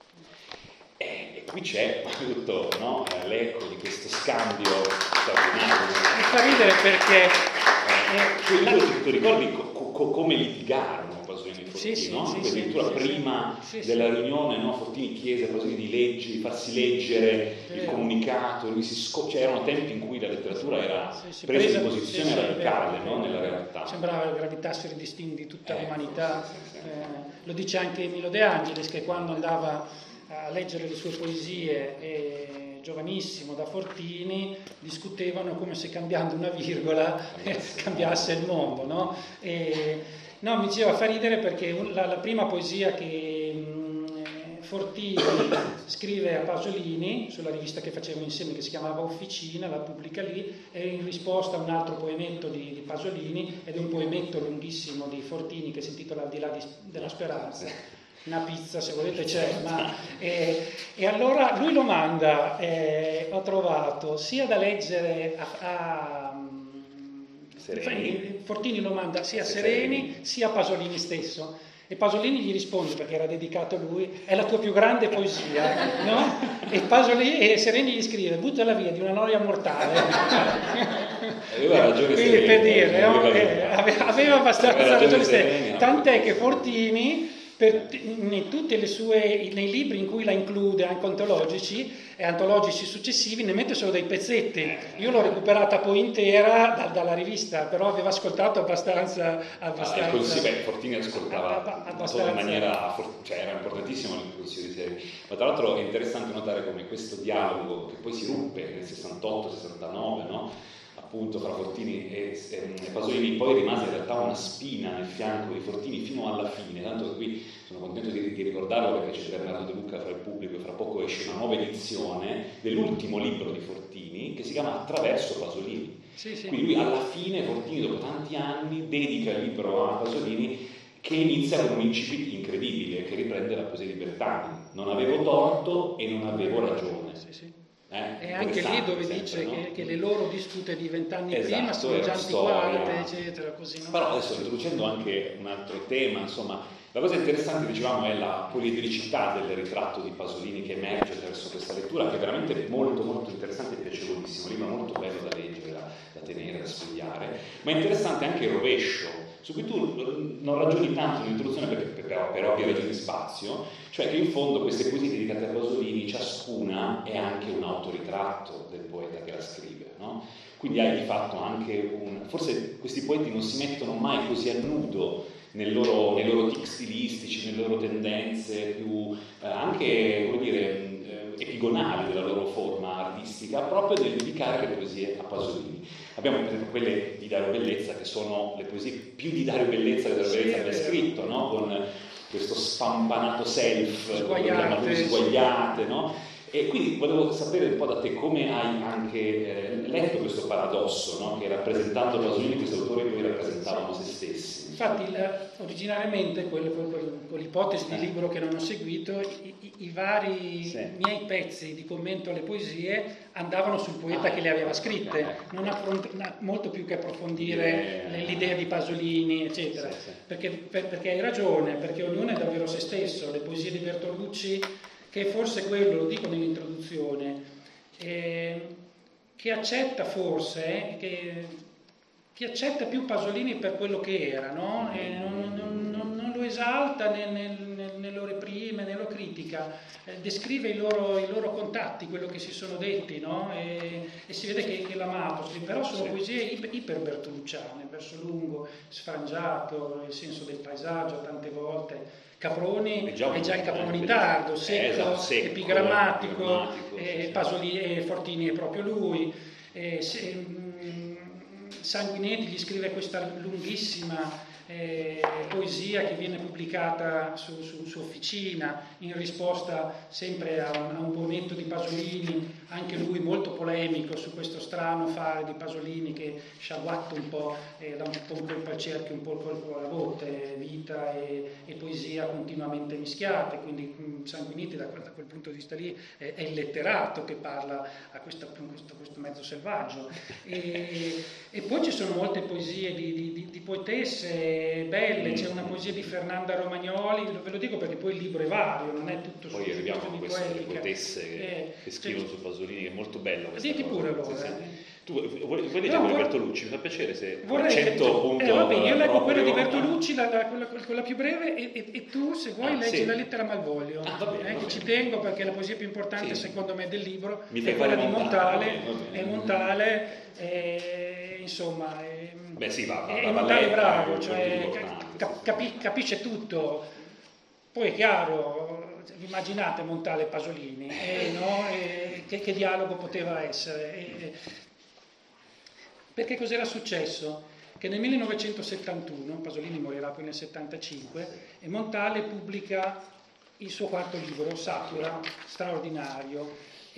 E, e qui c'è tutto, no? L'eco di questo scambio straordinario. Mi fa ridere perché eh, la... tu, tu ricordi co- co- come litigarono Pasolini e Fortini, sì, no? Sì, addirittura sì, prima sì, della sì. riunione, no? Fortini chiese a Pasolini di leggere, di farsi leggere sì. il comunicato, lui si sco- cioè, erano tempi in cui la letteratura era sì, sì, presa presa in posizione sì, radicale, sì, no? Nella realtà. Sembrava che gravitassero i destini di tutta eh, l'umanità. Sì, sì, sì. Eh, lo dice anche Emilio De Angelis, che quando andava a leggere le sue poesie eh, giovanissimo da Fortini discutevano come se cambiando una virgola eh, cambiasse il mondo, no? E, no, mi diceva, fa ridere perché la, la prima poesia che mh, Fortini scrive a Pasolini sulla rivista che facevano insieme, che si chiamava Officina, la pubblica lì, è in risposta a un altro poemetto di, di Pasolini, ed è un poemetto lunghissimo di Fortini che si intitola Al di là di, della speranza. Una pizza se volete c'è, ma eh, e allora lui lo manda, eh, ho trovato sia da leggere a, a Sereni. Fortini lo manda sia a Sereni sia a Pasolini stesso, e Pasolini gli risponde, perché era dedicato a lui: è la tua più grande poesia, no? E, Pasolini, e Sereni gli scrive: buttala via, di una noia mortale. Aveva ragione Quindi Sereni, per dire, aveva, no? eh, aveva, aveva abbastanza aveva ragione, ragione Sereni, no? Tant'è che Fortini per, in tutte le sue, nei libri in cui la include, anche antologici e antologici successivi, ne mette solo dei pezzetti. Io l'ho recuperata poi intera da, dalla rivista, però aveva ascoltato abbastanza abbastanza ah, sì, beh, Fortini ascoltava abbastanza in maniera, cioè era importantissimo l'inclusione di Sereni, ma tra l'altro è interessante notare come questo dialogo, che poi si ruppe nel sessantotto sessantanove, no? appunto fra Fortini e, e, e Pasolini, poi rimase in realtà una spina nel fianco di Fortini fino alla fine, tanto che qui sono contento di, di ricordarlo perché c'è Bernardo De Luca fra il pubblico e fra poco esce una nuova edizione dell'ultimo libro di Fortini che si chiama Attraverso Pasolini. Sì, sì. Quindi lui alla fine, Fortini dopo tanti anni, dedica il libro a Pasolini, che inizia con un incipit incredibile che riprende la poesia di Bertani: non avevo torto e non avevo ragione. Sì, sì. Eh, e anche lì dove sempre, dice no? che, che le loro dispute di vent'anni esatto, prima sono già antiquate, storia. eccetera, così, no? Però adesso introducendo anche un altro tema, insomma, la cosa interessante, dicevamo, è la poliedricità del ritratto di Pasolini che emerge attraverso questa lettura, che è veramente molto molto interessante e piacevolissimo, un libro molto bello da leggere, da, da tenere, da studiare, ma è interessante anche il rovescio, su cui tu non ragioni tanto nell'introduzione perché, per, per ovvie ragioni di spazio, cioè che in fondo queste poesie dedicate a Pasolini, ciascuna è anche un autoritratto del poeta che la scrive, no? Quindi hai di fatto anche un... forse questi poeti non si mettono mai così a nudo nel loro, nei loro tic stilistici, nelle loro tendenze più eh, anche, come dire, eh, epigonali della loro forma artistica, proprio nel dedicare le poesie a Pasolini. Abbiamo per esempio quelle di Dario Bellezza, che sono le poesie più di Dario Bellezza che Dario Bellezza abbia scritto, no? Con questo spampanato self, sguaiate, sguagliate, no? E quindi volevo sapere un po' da te come hai anche eh, letto questo paradosso, no? Che rappresentando Pasolini questi autori poi rappresentavano se stessi. Infatti il, originariamente quel, quel, quell'ipotesi di libro che non ho seguito, i, i, i vari sì. miei pezzi di commento alle poesie andavano sul poeta ah, che le aveva scritte, non affront- molto più che approfondire yeah. l'idea di Pasolini, eccetera. Sì, sì. Perché, per, perché hai ragione, perché ognuno è davvero se stesso. Le poesie di Bertolucci, che forse quello, lo dico nell'introduzione, eh, che accetta forse, che, che accetta più Pasolini per quello che era, no? E non, non, non, non lo esalta né, né, né, né lo reprime, né lo critica, eh, descrive i loro, i loro contatti, quello che si sono detti, no? E, e si vede che, che l'ha amato, però sono poesie iper, iper bertolucciane, verso lungo, sfrangiato, il senso del paesaggio tante volte. Caproni è già, è già il Caproni tardo, secco, eh, esatto, secco epigrammatico, epigrammatico eh, sì, Pasolini, eh, Fortini è proprio lui. Eh, se, mh, Sanguinetti gli scrive questa lunghissima eh, poesia che viene pubblicata su, su, su Officina in risposta sempre a un, a un poemetto di Pasolini, anche lui molto polemico su questo strano fare di Pasolini che sciaguatta un po', eh, da un po' un colpo al cerchio, un po' il colpo alla botte, vita e, e poesia continuamente mischiate, quindi mh, Sanguinetti da, da quel punto di vista lì è, è il letterato che parla a questo, questo, questo mezzo selvaggio. E, e poi ci sono molte poesie di, di, di poetesse belle, c'è una poesia di Fernanda Romagnoli, ve lo dico perché poi il libro è vario, non è tutto su poi arriviamo a queste poetica. poetesse che, eh, che scrivono su Pasolini, che è molto bello questa Diti cosa. pure allora. Sì, sì. Tu vuoi, vuoi leggere no, Bertolucci? Mi fa piacere se vorrei cento che, punto eh, vabbè, io leggo quella di proprio, Bertolucci, la, la, quella, quella più breve, e, e, e tu se vuoi ah, leggi sì. la lettera Malvolio, ah, va bene, eh, va che bene. Ci tengo perché la poesia più importante sì. secondo me del libro Mi è quella di Montale, Montale, va bene. È Montale, eh, insomma, è, Beh, sì, va, va, è va, Montale va bravo, lei, cioè, cap, capi, capisce tutto. Poi è chiaro, immaginate Montale e Pasolini, eh, no? eh, che, che dialogo poteva essere. Eh, perché cos'era successo? Che nel millenovecentosettantuno, Pasolini morirà poi nel settantacinque, e Montale pubblica il suo quarto libro, Satura, straordinario,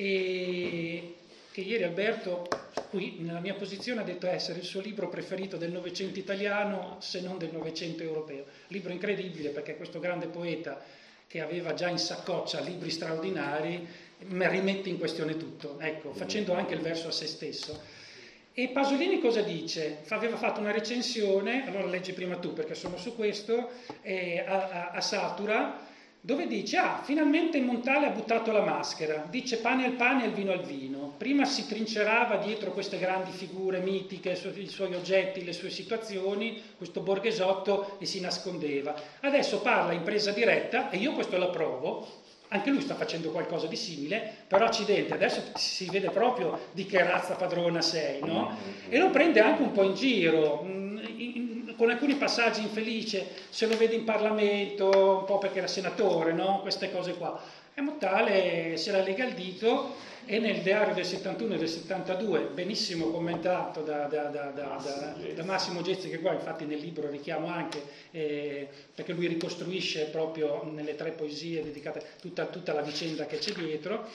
e che ieri Alberto, qui nella mia posizione, ha detto essere il suo libro preferito del Novecento italiano, se non del Novecento europeo. Libro incredibile perché questo grande poeta, che aveva già in saccoccia libri straordinari, rimette in questione tutto, ecco, facendo anche il verso a se stesso. E Pasolini cosa dice? Aveva fatto una recensione, allora leggi prima tu perché sono su questo, eh, a, a, a Satura, dove dice, ah, finalmente Montale ha buttato la maschera, dice pane al pane e il vino al vino. Prima si trincerava dietro queste grandi figure mitiche, i suoi oggetti, le sue situazioni, questo borghesotto, e si nascondeva. Adesso parla in presa diretta, e io questo l'approvo, anche lui sta facendo qualcosa di simile, però accidenti, adesso si vede proprio di che razza padrona sei, no? E lo prende anche un po' in giro, con alcuni passaggi infelici, se lo vede in Parlamento, un po' perché era senatore, no? Queste cose qua. E Mottale se la lega al dito, e nel diario del settantuno e del settantadue, benissimo commentato da, da, da, da, da, da Massimo Gezzi, che qua infatti nel libro richiamo anche, eh, perché lui ricostruisce proprio nelle tre poesie dedicate tutta, tutta la vicenda che c'è dietro,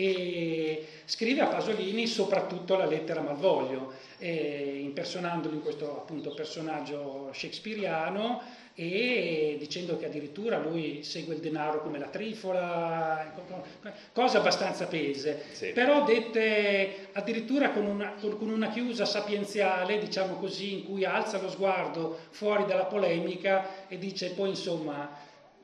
e scrive a Pasolini soprattutto la lettera Malvolio, eh, impersonandolo in questo appunto personaggio shakespeariano, e dicendo che addirittura lui segue il denaro come la trifola, cose abbastanza pese, sì. Però dette addirittura con una, con una chiusa sapienziale, diciamo così, in cui alza lo sguardo fuori dalla polemica e dice poi insomma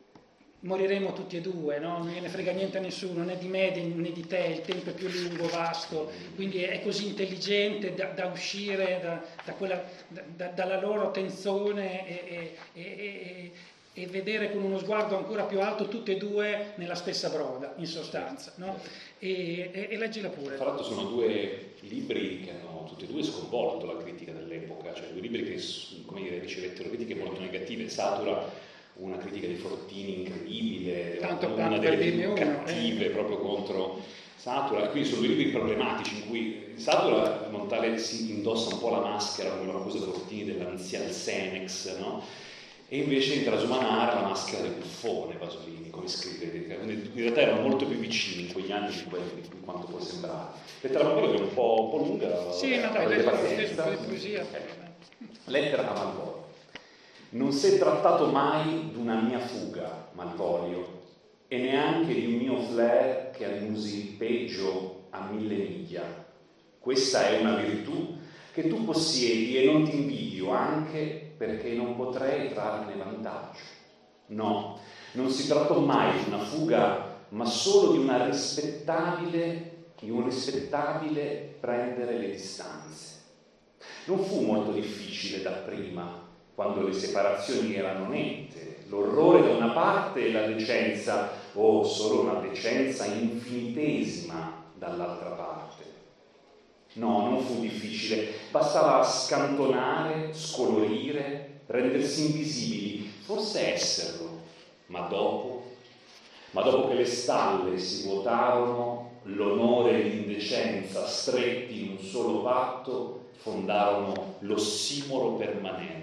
moriremo tutti e due, no? Non gliene frega niente a nessuno, né di me né di te, il tempo è più lungo, vasto, quindi è così intelligente da, da uscire da, da quella, da, dalla loro tenzone e, e, e, e vedere con uno sguardo ancora più alto tutti e due nella stessa broda, in sostanza, no? E, e, e leggila pure. Tra l'altro sono due libri che hanno tutti e due sconvolto la critica dell'epoca, cioè due libri che, come dire, ricevettero critiche molto negative. Satura, una critica di Fortini incredibile, tanto una delle più cattive eh. proprio contro Satura, quindi sono due libri problematici in cui Satura Montale si indossa un po' la maschera, come lo accusa Fortini, dell'anziano Senex, no? E invece in Trasumanare la maschera del buffone Pasolini, come scrive, quindi in realtà erano molto più vicini in quegli anni di quanto può sembrare. Lettera Malvolio che è un po', un po' lunga. Sì, ma dai, leggi lo stesso, un po' di poesia. Lettera a Malvolio. Non s'è trattato mai d'una mia fuga, Malvolio, e neanche di un mio flair che annusi peggio a mille miglia. Questa è una virtù che tu possiedi e non ti invidio, anche perché non potrei trarne vantaggio. No, non si trattò mai di una fuga, ma solo di una rispettabile, di un rispettabile prendere le distanze. Non fu molto difficile dapprima, quando le separazioni erano nette, l'orrore da una parte e la decenza, o solo una decenza infinitesima dall'altra parte. No, non fu difficile, bastava scantonare, scolorire, rendersi invisibili, forse esserlo, ma dopo, ma dopo che le stalle si vuotarono, l'onore e l'indecenza stretti in un solo patto fondarono l'ossimoro permanente.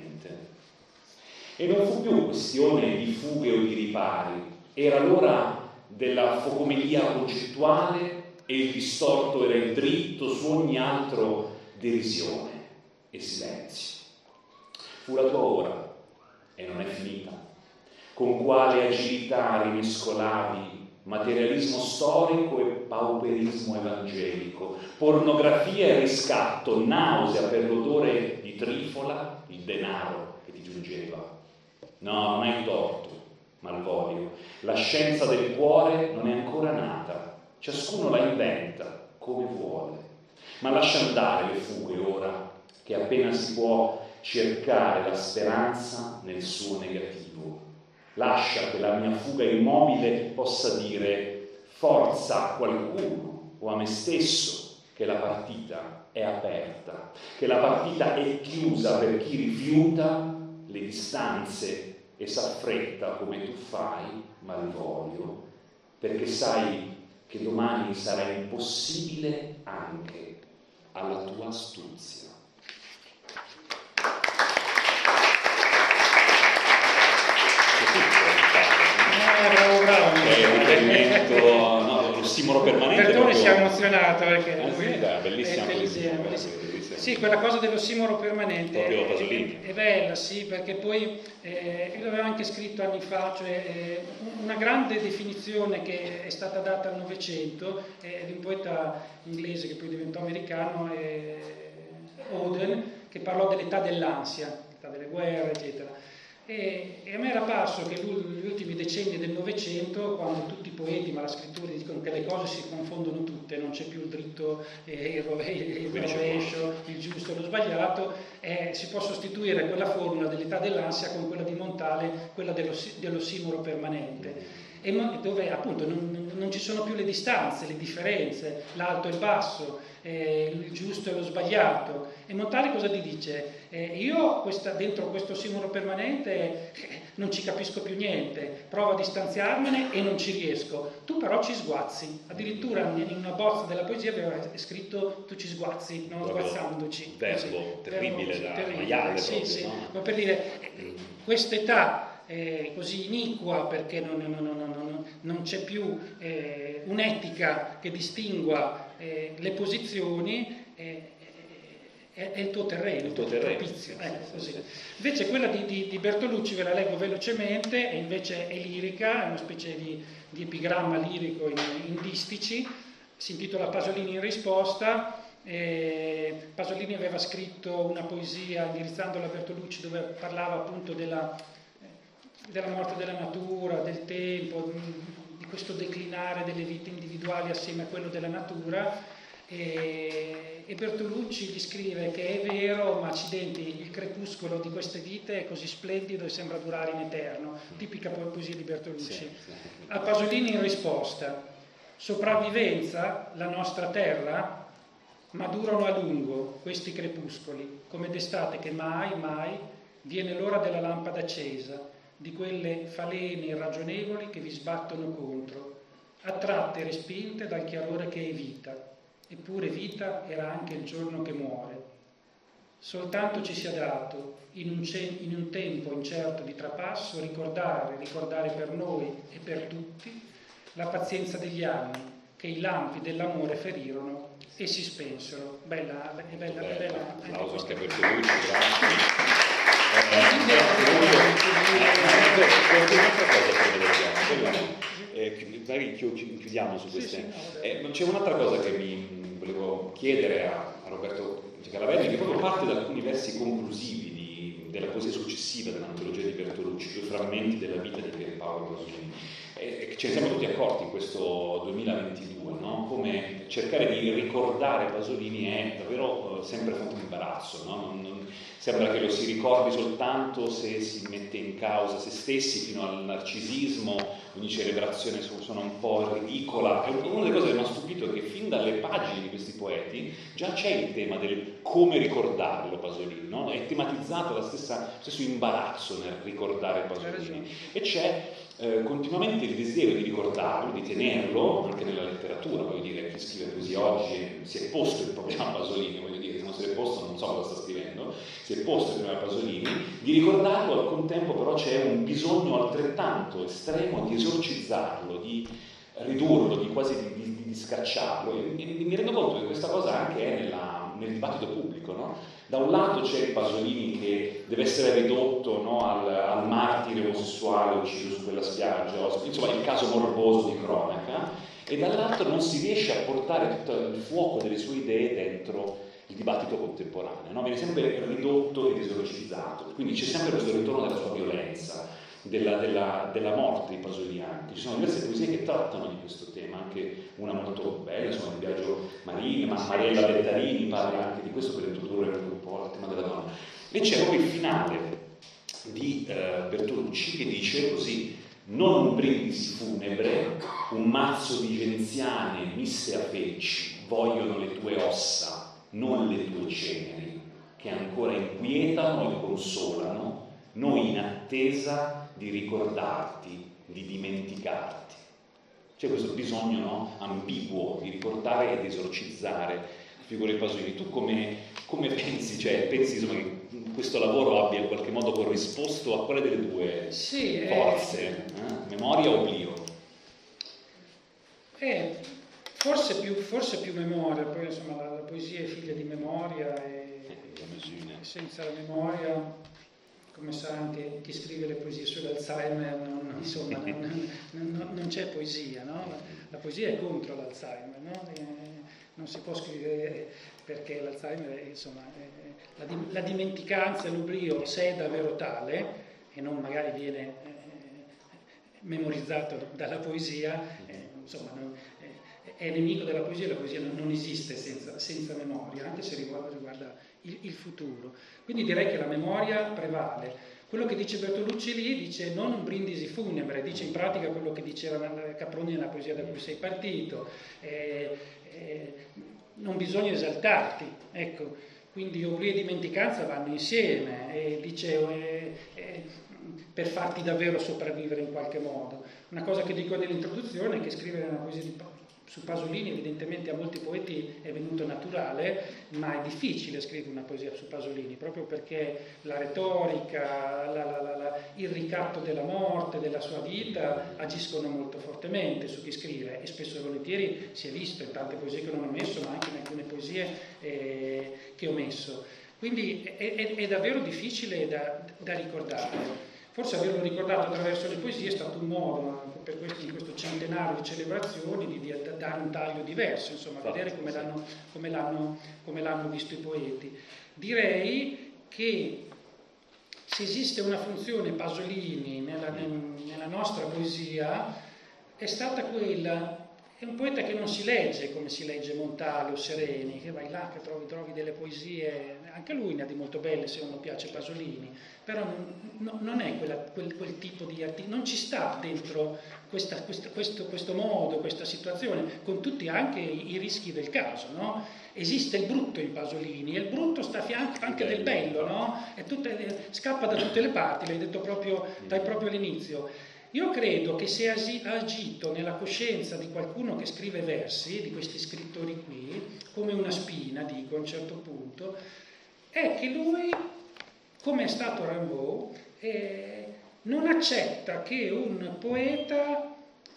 E non fu più questione di fughe o di ripari, era l'ora della focomelia concettuale e il distorto era il dritto su ogni altro derisione e silenzio. Fu la tua ora e non è finita. Con quale agilità rimescolavi materialismo storico e pauperismo evangelico, pornografia e riscatto, nausea per l'odore di trifola, il denaro che ti giungeva. No, non hai torto, Malvolio. La scienza del cuore non è ancora nata. Ciascuno la inventa come vuole. Ma lascia andare le fughe ora, che appena si può cercare la speranza nel suo negativo. Lascia che la mia fuga immobile possa dire forza a qualcuno o a me stesso che la partita è aperta, che la partita è chiusa per chi rifiuta le distanze e s'affretta come tu fai, Malvolio, perché sai che domani sarà impossibile anche alla tua astuzia. Eh, bravo, bravo. È un riferimento, no, lo stimolo permanente. Perdone, proprio... si è emozionato perché ah, sì, è bellissima. È bellissima, bellissima. Sì, quella cosa dell'ossimoro permanente proprio Pasolini. È, è bella, sì, perché poi eh, io l'avevo anche scritto anni fa, cioè eh, una grande definizione che è stata data al Novecento è di un poeta inglese che poi diventò americano, eh, Auden, che parlò dell'età dell'ansia, l'età delle guerre, eccetera. E, e a me era parso che gli ultimi decenni del Novecento, quando tutti i poeti, ma la scrittura dicono che le cose si confondono tutte, non c'è più il dritto, eh, il rovescio, il giusto e lo sbagliato, eh, si può sostituire quella formula dell'età dell'ansia con quella di Montale, quella dell'ossimoro permanente, e dove appunto non, non ci sono più le distanze, le differenze, l'alto e il basso, eh, il giusto e lo sbagliato. E Montale cosa ti dice? Eh, io questa, dentro questo simbolo permanente eh, non ci capisco più niente, provo a distanziarmene e non ci riesco. Tu però ci sguazzi. Addirittura in una bozza della poesia aveva scritto tu ci sguazzi, non sguazzandoci. Verbo terribile, da terribile. maiale Sì, proprio, sì. no? Ma per dire, eh, quest'età Eh, così iniqua, perché non, non, non, non, non c'è più eh, un'etica che distingua eh, le posizioni, eh, è, è il tuo terreno, il tuo terreno. Propizio. Eh, così. Invece quella di, di, di Bertolucci ve la leggo velocemente, e invece è lirica, è una specie di, di epigramma lirico in, in distici, si intitola Pasolini in risposta. Eh, Pasolini aveva scritto una poesia indirizzandola a Bertolucci dove parlava appunto della della morte della natura, del tempo, di questo declinare delle vite individuali assieme a quello della natura, e, e Bertolucci gli scrive che è vero, ma accidenti, il crepuscolo di queste vite è così splendido e sembra durare in eterno, tipica poesia di Bertolucci. Sì, sì. A Pasolini in risposta: sopravvivenza, la nostra terra, ma durano a lungo questi crepuscoli, come d'estate che mai, mai viene l'ora della lampada accesa, di quelle falene irragionevoli che vi sbattono contro, attratte e respinte dal chiarore che è vita. Eppure vita era anche il giorno che muore. Soltanto ci sia dato, in un, in un tempo incerto di trapasso, ricordare, ricordare per noi e per tutti, la pazienza degli anni che i lampi dell'amore ferirono e si spensero. Bella, è bella, è bella anche questa. Anche per Bertolucci, grazie. Un'altra cosa che magari chiudiamo su queste. Sì, sì, no, eh, c'è un'altra cosa che mi volevo chiedere a, a Roberto Calavelli, che proprio parte da alcuni versi conclusivi di, della poesia successiva dell'antologia di Bertolucci, due frammenti della vita di Pierpaolo Pasolini. E, e ce ne siamo tutti accorti in questo duemilaventidue, no? Come cercare di ricordare Pasolini è davvero uh, sempre fonte di imbarazzo, no? non, non, sembra che lo si ricordi soltanto se si mette in causa se stessi, fino al narcisismo, ogni celebrazione suona un po' ridicola. E una delle cose che mi ha stupito è che fin dalle pagine di questi poeti già c'è il tema del come ricordarlo Pasolini, no? È tematizzato lo stesso imbarazzo nel ricordare Pasolini, e c'è Eh, continuamente il desiderio di ricordarlo, di tenerlo anche nella letteratura. Voglio dire, chi scrive poesia oggi si è posto il problema Pasolini, voglio dire, se non se l'è posto non so cosa sta scrivendo, si è posto il problema Pasolini, di ricordarlo. Al contempo però c'è un bisogno altrettanto estremo di esorcizzarlo, di ridurlo, di quasi di, di, di scacciarlo, e, e mi rendo conto che questa cosa anche è nella, nel dibattito pubblico, no? Da un lato c'è il Pasolini che deve essere ridotto, no, al, al martire omosessuale ucciso su quella spiaggia, insomma il caso morboso di cronaca, e dall'altro non si riesce a portare tutto il fuoco delle sue idee dentro il dibattito contemporaneo, no? Viene sempre ridotto ed esorcizzato, quindi c'è sempre questo ritorno della sua violenza, della, della, della morte di Pasolini. Ci sono diverse poesie che trattano di questo tema, anche una molto bella, insomma, il Viaggio Marini, ma Mariella Bettarini parla anche di questo per introdurre un po' il tema della donna. E c'è proprio il finale di eh, Bertolucci che dice così: non un brindisi funebre, un mazzo di genziane misse a feci, vogliono le tue ossa, non le tue ceneri, che ancora inquietano e consolano, noi in attesa di ricordarti, di dimenticarti. C'è questo bisogno, no, ambiguo di ricordare ed esorcizzare la figura di Pasolini. Tu come, come pensi? Cioè, pensi insomma, che questo lavoro abbia in qualche modo corrisposto a quale delle due sì, forze? Eh, eh? Memoria o oblio? Eh, forse, più, forse più memoria, poi insomma la, la poesia è figlia di memoria, e eh, senza la memoria, come sa anche chi scrive le poesie sull'Alzheimer, non, insomma, non, non, non c'è poesia, no? La, la poesia è contro l'Alzheimer, no? E non si può scrivere perché l'Alzheimer è, insomma, è, la, la dimenticanza e l'oblio, se è davvero tale, e non magari viene eh, memorizzato dalla poesia, eh, insomma, non, eh, è nemico della poesia. La poesia non, non esiste senza, senza memoria, anche se riguarda, riguarda il, il futuro. Quindi direi che la memoria prevale. Quello che dice Bertolucci lì dice non un brindisi funebre, dice in pratica quello che diceva Caproni nella poesia da cui sei partito. Eh, eh, non bisogna esaltarti, ecco, quindi oblio e dimenticanza vanno insieme, e dice eh, eh, per farti davvero sopravvivere in qualche modo. Una cosa che dico nell'introduzione è che scrivere una poesia di su Pasolini evidentemente a molti poeti è venuto naturale, ma è difficile scrivere una poesia su Pasolini, proprio perché la retorica, la, la, la, la, il ricatto della morte, della sua vita agiscono molto fortemente su chi scrive, e spesso e volentieri si è visto in tante poesie che non ho messo, ma anche in alcune poesie eh, che ho messo. Quindi è, è, è davvero difficile da, da ricordare. Forse averlo ricordato attraverso le poesie è stato un modo, per questo, in questo centenario di celebrazioni, di, di dare un taglio diverso, insomma, vedere come l'hanno, come, l'hanno, come l'hanno visto i poeti. Direi che se esiste una funzione Pasolini nella, nella nostra poesia, è stata quella. È un poeta che non si legge come si legge Montale o Sereni, che vai là, che trovi, trovi delle poesie, anche lui ne ha di molto belle se uno piace Pasolini, però non, no, non è quella, quel, quel tipo di artista, non ci sta dentro questa, questa, questo, questo modo, questa situazione, con tutti anche i, i rischi del caso, no? Esiste il brutto in Pasolini, e il brutto sta a fianco anche del bello, no? E tutte, scappa da tutte le parti, l'hai detto proprio, dai proprio all'inizio. Io credo che se ha agito nella coscienza di qualcuno che scrive versi, di questi scrittori qui, come una spina, dico a un certo punto, è che lui, come è stato Rimbaud, eh, non accetta che un poeta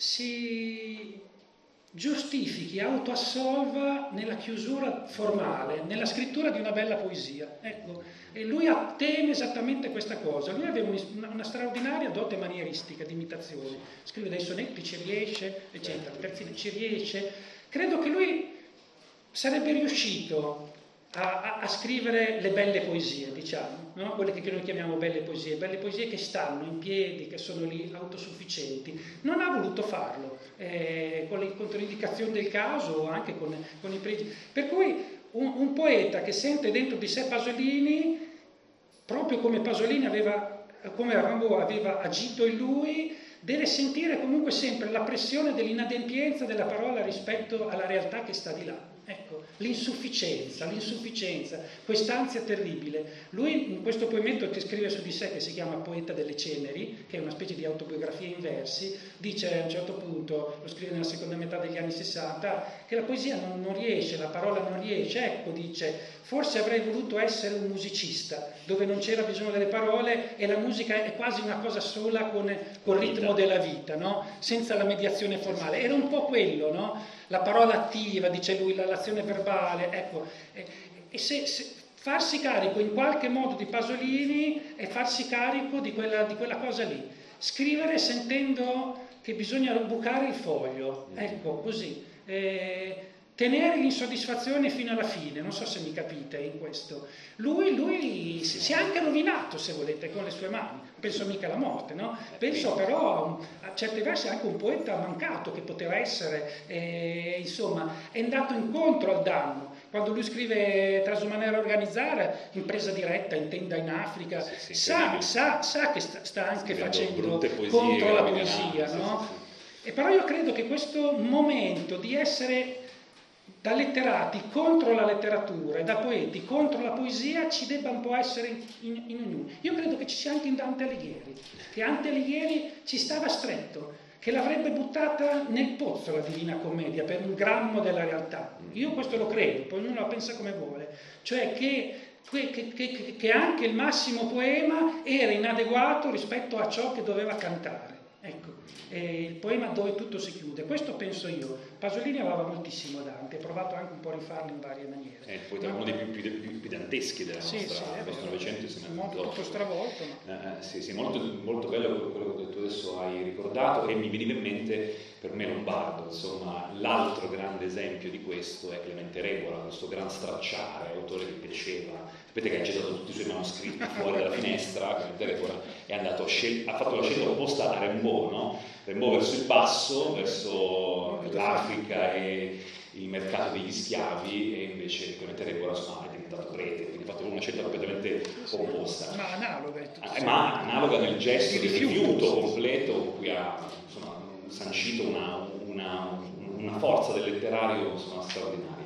si giustifichi, autoassolva nella chiusura formale, nella scrittura di una bella poesia. Ecco, e lui teme esattamente questa cosa. Lui aveva una, una straordinaria dote manieristica di imitazione, scrive dei sonetti, ci riesce, eccetera, perfino ci riesce. Credo che lui sarebbe riuscito a, a, a scrivere le belle poesie, diciamo, no? Quelle che noi chiamiamo belle poesie, belle poesie che stanno in piedi, che sono lì autosufficienti. Non ha voluto farlo, eh, con le controindicazioni del caso, anche con, con i pregi. Per cui un, un poeta che sente dentro di sé Pasolini, proprio come Pasolini aveva, come Rimbaud aveva agito in lui, deve sentire comunque sempre la pressione dell'inadempienza della parola rispetto alla realtà che sta di là. Ecco, l'insufficienza, l'insufficienza, quest'ansia terribile. Lui in questo poemetto che scrive su di sé, che si chiama Poeta delle ceneri, che è una specie di autobiografia in versi, dice a un certo punto, lo scrive nella seconda metà degli anni sessanta, che la poesia non, non riesce, la parola non riesce. Ecco, dice, forse avrei voluto essere un musicista, dove non c'era bisogno delle parole e la musica è quasi una cosa sola con il ritmo della vita, no? Senza la mediazione formale. Era un po' quello, no? La parola attiva, dice lui, l'azione verbale, ecco, e, e se, se farsi carico in qualche modo di Pasolini è farsi carico di quella, di quella cosa lì, scrivere sentendo che bisogna bucare il foglio, ecco, così, eh, tenere l'insoddisfazione fino alla fine, non so se mi capite in questo. Lui, lui si, si è anche rovinato, se volete, con le sue mani, penso mica alla morte, no? Penso però a certi versi anche un poeta mancato che poteva essere, eh, insomma, è andato incontro al danno. Quando lui scrive Trasumanera organizzare, impresa diretta, in tenda in Africa, sì, sì, sa, sa, sa che sta, sta anche facendo contro la poesia, no? Sì, sì, sì. E però io credo che questo momento di essere da letterati contro la letteratura e da poeti contro la poesia ci debba un po' essere in, in ognuno. Io credo che ci sia anche in Dante Alighieri, che Dante Alighieri ci stava stretto, che l'avrebbe buttata nel pozzo la Divina Commedia per un grammo della realtà. Io questo lo credo, poi ognuno la pensa come vuole, cioè che, che, che, che anche il massimo poema era inadeguato rispetto a ciò che doveva cantare. Ecco, eh, il poema dove tutto si chiude, questo penso io. Pasolini aveva moltissimo Dante, ha provato anche un po' a rifarlo in varie maniere. È poi uno dei più, più, più, più danteschi della nostra, sì, sì, nostra Novecento. È molto, molto stravolto. Ma... Eh, sì, sì, molto, molto bello quello che tu adesso hai ricordato, e mi veniva in mente per me Lombardo, insomma, l'altro grande esempio di questo è Clemente Regola, questo gran stracciare, autore che piaceva. Sapete che ha gettato tutti i suoi manoscritti fuori dalla finestra, Clemente Regola, è andato a scel- ha fatto la scelta opposta a Rimbaud, no? Rimbaud verso il basso, verso l'Africa e il mercato degli schiavi, e invece Clemente Regola insomma, è diventato prete, quindi ha fatto una scelta completamente opposta. Ma analoga, è ah, ma analoga nel gesto di rifiuto completo, con cui ha insomma, sancito una, una, una forza del letterario insomma, straordinaria.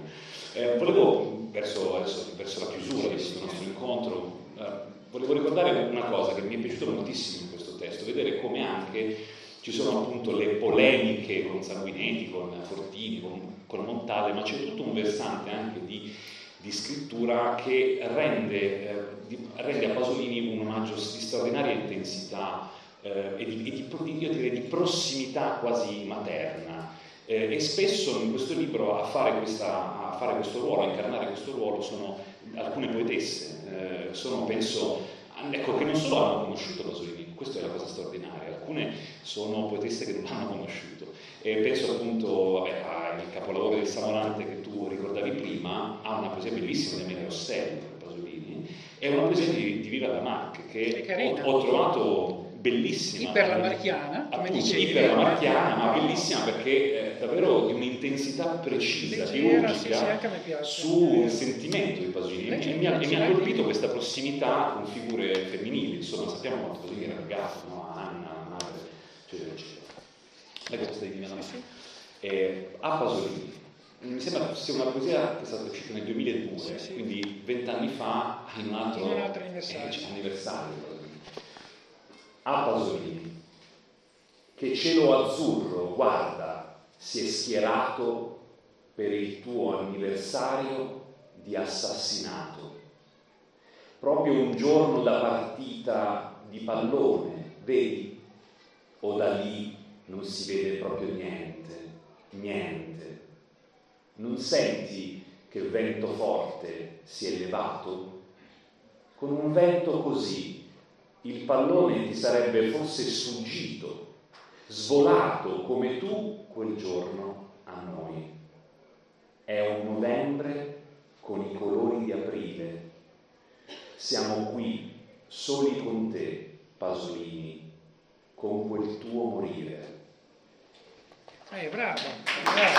Eh, volevo, verso, adesso, verso la chiusura di questo nostro incontro, eh, volevo ricordare una cosa che mi è piaciuta moltissimo in questo testo, vedere come anche ci sono appunto le polemiche con Sanguinetti, con Fortini, con, con Montale, ma c'è tutto un versante anche di, di scrittura che rende, eh, di, rende a Pasolini un omaggio di straordinaria intensità eh, e, di, e di, io direi di prossimità quasi materna. Eh, e spesso in questo libro a fare, questa, a fare questo ruolo, a incarnare questo ruolo sono alcune poetesse, eh, sono penso, ecco, che non solo hanno conosciuto Pasolini, questa è la cosa straordinaria, alcune sono poetesse che non l'hanno conosciuto, e penso appunto vabbè, al capolavoro del Samolante che tu ricordavi prima, ha una poesia bellissima di Amelia Rosselli, Pasolini, e una poesia di, di Viva la Marche che ho, ho trovato bellissima, iperlamarchiana, come appunto, dicevi, iperlamarchiana, ma bellissima perché è davvero di un'intensità precisa, chirurgica sul sentimento di Pasolini, e, e mi ha, e mi ha colpito questa prossimità con figure femminili, insomma sappiamo quanto Pasolini era legato, no? A Anna, madre, eccetera eccetera. Ecco questa di Divina eh, a Pasolini mi sembra sia una poesia che è stata uscita nel duemiladue, sì, sì. Quindi vent'anni fa in un altro, in un altro anniversario. Eh, anniversario. A Pasolini, che cielo azzurro, guarda, si è schierato per il tuo anniversario di assassinato. Proprio un giorno da partita di pallone, vedi? O da lì non si vede proprio niente, niente. Non senti che il vento forte si è levato? Con un vento così il pallone ti sarebbe forse sfuggito, svolato come tu quel giorno a noi. È un novembre con i colori di aprile. Siamo qui, soli con te, Pasolini, con quel tuo morire. Eh, bravo, bravo.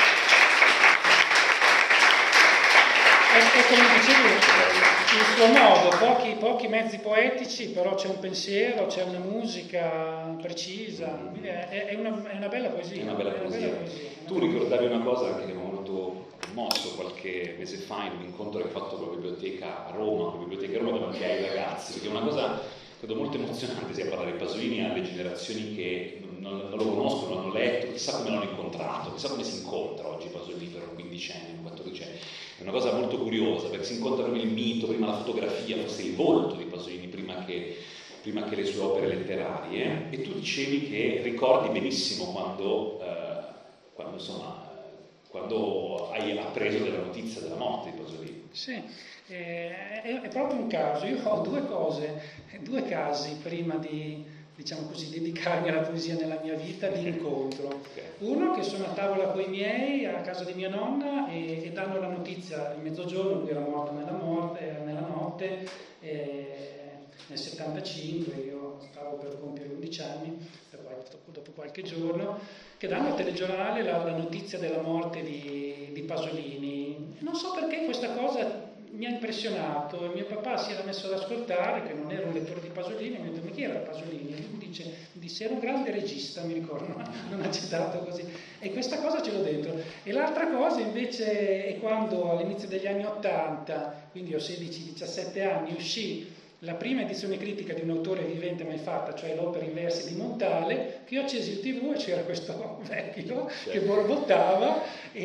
E, e come dicevi, il suo modo, pochi, pochi mezzi poetici, però c'è un pensiero, c'è una musica precisa, è, è, una, è una bella poesia. È una bella poesia. Una bella poesia. Tu ricordavi una cosa che mi ha molto commosso qualche mese fa in un incontro che ho fatto con la biblioteca a Roma, con la biblioteca a Roma davanti ai ragazzi, perché è una cosa credo molto emozionante sia parlare di Pasolini alle generazioni che non, non lo conoscono, non hanno letto, chissà come l'hanno incontrato, chissà come si incontra oggi Pasolini per un quindicenne, un quattordicenne. È una cosa molto curiosa perché si incontra prima il mito, prima la fotografia, forse il volto di Pasolini prima che, prima che le sue opere letterarie, e tu dicevi che ricordi benissimo quando, eh, quando, insomma, quando hai appreso della notizia della morte di Pasolini. Sì, eh, è, è proprio un caso. Io ho due cose, due casi prima di, diciamo così, dedicarmi alla poesia nella mia vita di incontro. Okay. Uno che sono a tavola con i miei a casa di mia nonna e, e danno la notizia di mezzogiorno, lui era morto nella, morte, nella notte, eh, nel settantacinque, io stavo per compiere undici anni, dopo qualche giorno, che danno al telegiornale la, la notizia della morte di, di Pasolini. Non so perché questa cosa mi ha impressionato e mio papà si era messo ad ascoltare, che non era un lettore di Pasolini, e mi ha detto: ma chi era Pasolini? E lui dice, dice era un grande regista, mi ricordo, non ha citato così, e questa cosa ce l'ho dentro. E l'altra cosa invece è quando all'inizio degli anni ottanta, quindi ho sedici diciassette anni, uscì la prima edizione critica di un autore vivente mai fatta, cioè l'opera in versi di Montale, che io accesi il tivù e c'era questo vecchio certo. che borbottava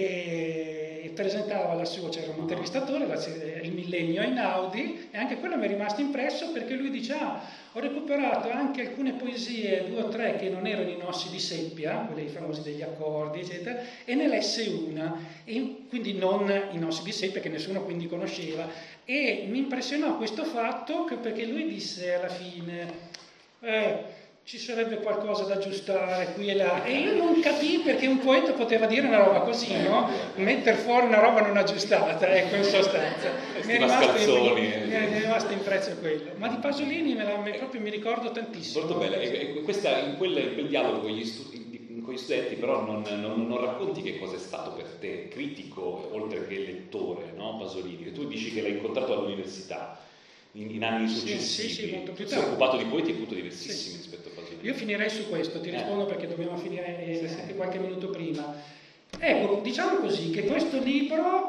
e, e presentava la sua, c'era un intervistatore, la, il Millennio Einaudi, e anche quello mi è rimasto impresso perché lui dice: ah, ho recuperato anche alcune poesie, due o tre che non erano in ossi di seppia, quelli famosi degli accordi, eccetera, e ne lesse una, e quindi non in ossi di seppia, che nessuno quindi conosceva. E mi impressionò questo fatto che, perché lui disse alla fine eh, ci sarebbe qualcosa da aggiustare qui e là, e io non capii perché un poeta poteva dire una roba così, no? Mettere fuori una roba non aggiustata, ecco, in sostanza. Mi è rimasto, in, mi è rimasto impresso quello. Ma di Pasolini me la, me, proprio mi ricordo tantissimo. Molto bella. E, e questa, in, quel, in quel dialogo con gli studi con gli studenti però non, non, non racconti che cosa è stato per te critico oltre che lettore, no? Pasolini, e tu dici che l'hai incontrato all'università in, in anni successivi, sì, sì, sì, molto più si è occupato di poeti appunto diversissimi sì. rispetto a Pasolini. Io finirei su questo, ti rispondo eh. perché dobbiamo finire eh, sì, anche sì. qualche minuto prima. Ecco, diciamo così che questo libro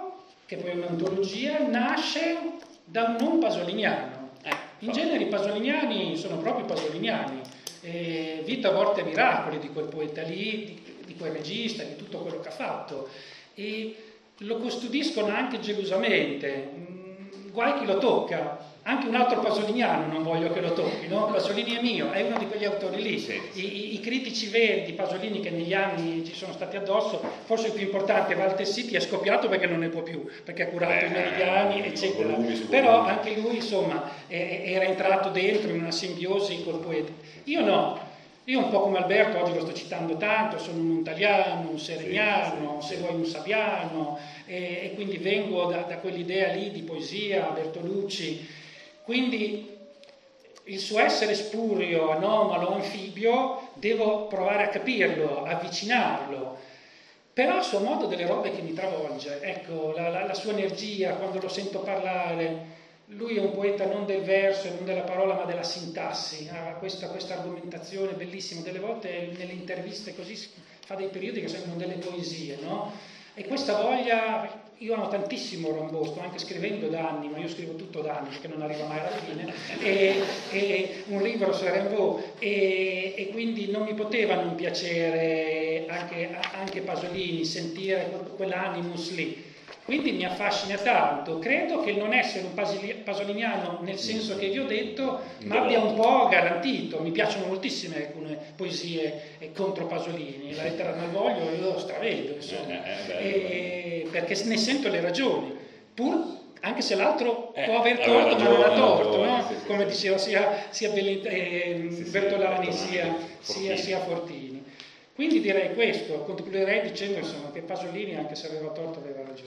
che poi è un'antologia, nasce da un non pasoliniano. In genere i pasoliniani sono proprio pasoliniani, eh, vita, morte e miracoli di quel poeta lì, di, di quel regista, di tutto quello che ha fatto, e lo custodiscono anche gelosamente, mm, guai chi lo tocca. Anche un altro pasoliniano non voglio che lo tocchi, no? Pasolini è mio, è uno di quegli autori lì. Sì, sì. I, i, I critici veri di Pasolini che negli anni ci sono stati addosso, forse il più importante, Walter Sitti, è scoppiato perché non ne può più, perché ha curato Beh, i meridiani, eccetera. volumi su Però volumi. anche lui, insomma, eh, era entrato dentro in una simbiosi col poeta. Io no. Io un po' come Alberto, oggi lo sto citando tanto, sono un montaliano, un seregnano, sì, sì, se sì. vuoi un sabiano, e, e quindi vengo da, da quell'idea lì di poesia, Bertolucci. Quindi il suo essere spurio, anomalo, anfibio, devo provare a capirlo, avvicinarlo. Però il suo modo delle robe che mi travolge, ecco, la, la, la sua energia, quando lo sento parlare, lui è un poeta non del verso e non della parola, ma della sintassi, ha questa, questa argomentazione bellissima, delle volte nelle interviste così fa dei periodi che sembrano delle poesie, no? E questa voglia, io amo tantissimo Rimbaud, sto anche scrivendo da anni, ma io scrivo tutto da anni perché non arriva mai alla fine, e, e un libro su Rimbaud, e, e quindi non mi poteva non piacere anche, anche Pasolini, sentire quell'animus lì. Quindi mi affascina tanto. Credo che non essere un pasoliniano nel senso che vi ho detto, ma abbia un po' garantito. Mi piacciono moltissime alcune poesie contro Pasolini. La lettera del Malvoglio io lo stravedo, insomma, e, perché ne sento le ragioni, pur anche se l'altro eh, può aver torto, ma non ha torto, ragione, no? Sì, sì, Come sì. diceva sia, sia Belli, eh, Sì, sì, Bertolani, Bertolani, sia, Fortini. sia, sia Fortini. Quindi direi questo, concluderei dicendo insomma che Pasolini, anche se aveva torto, aveva ragione.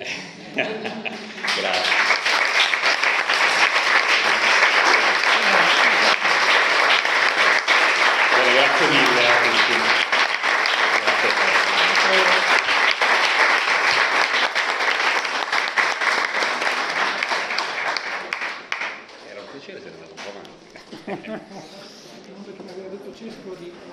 Grazie. Bene, grazie mille a tutti. Grazie a te. Era un piacere, se ne andato un po' avanti. Non perché mi aveva detto Cesco di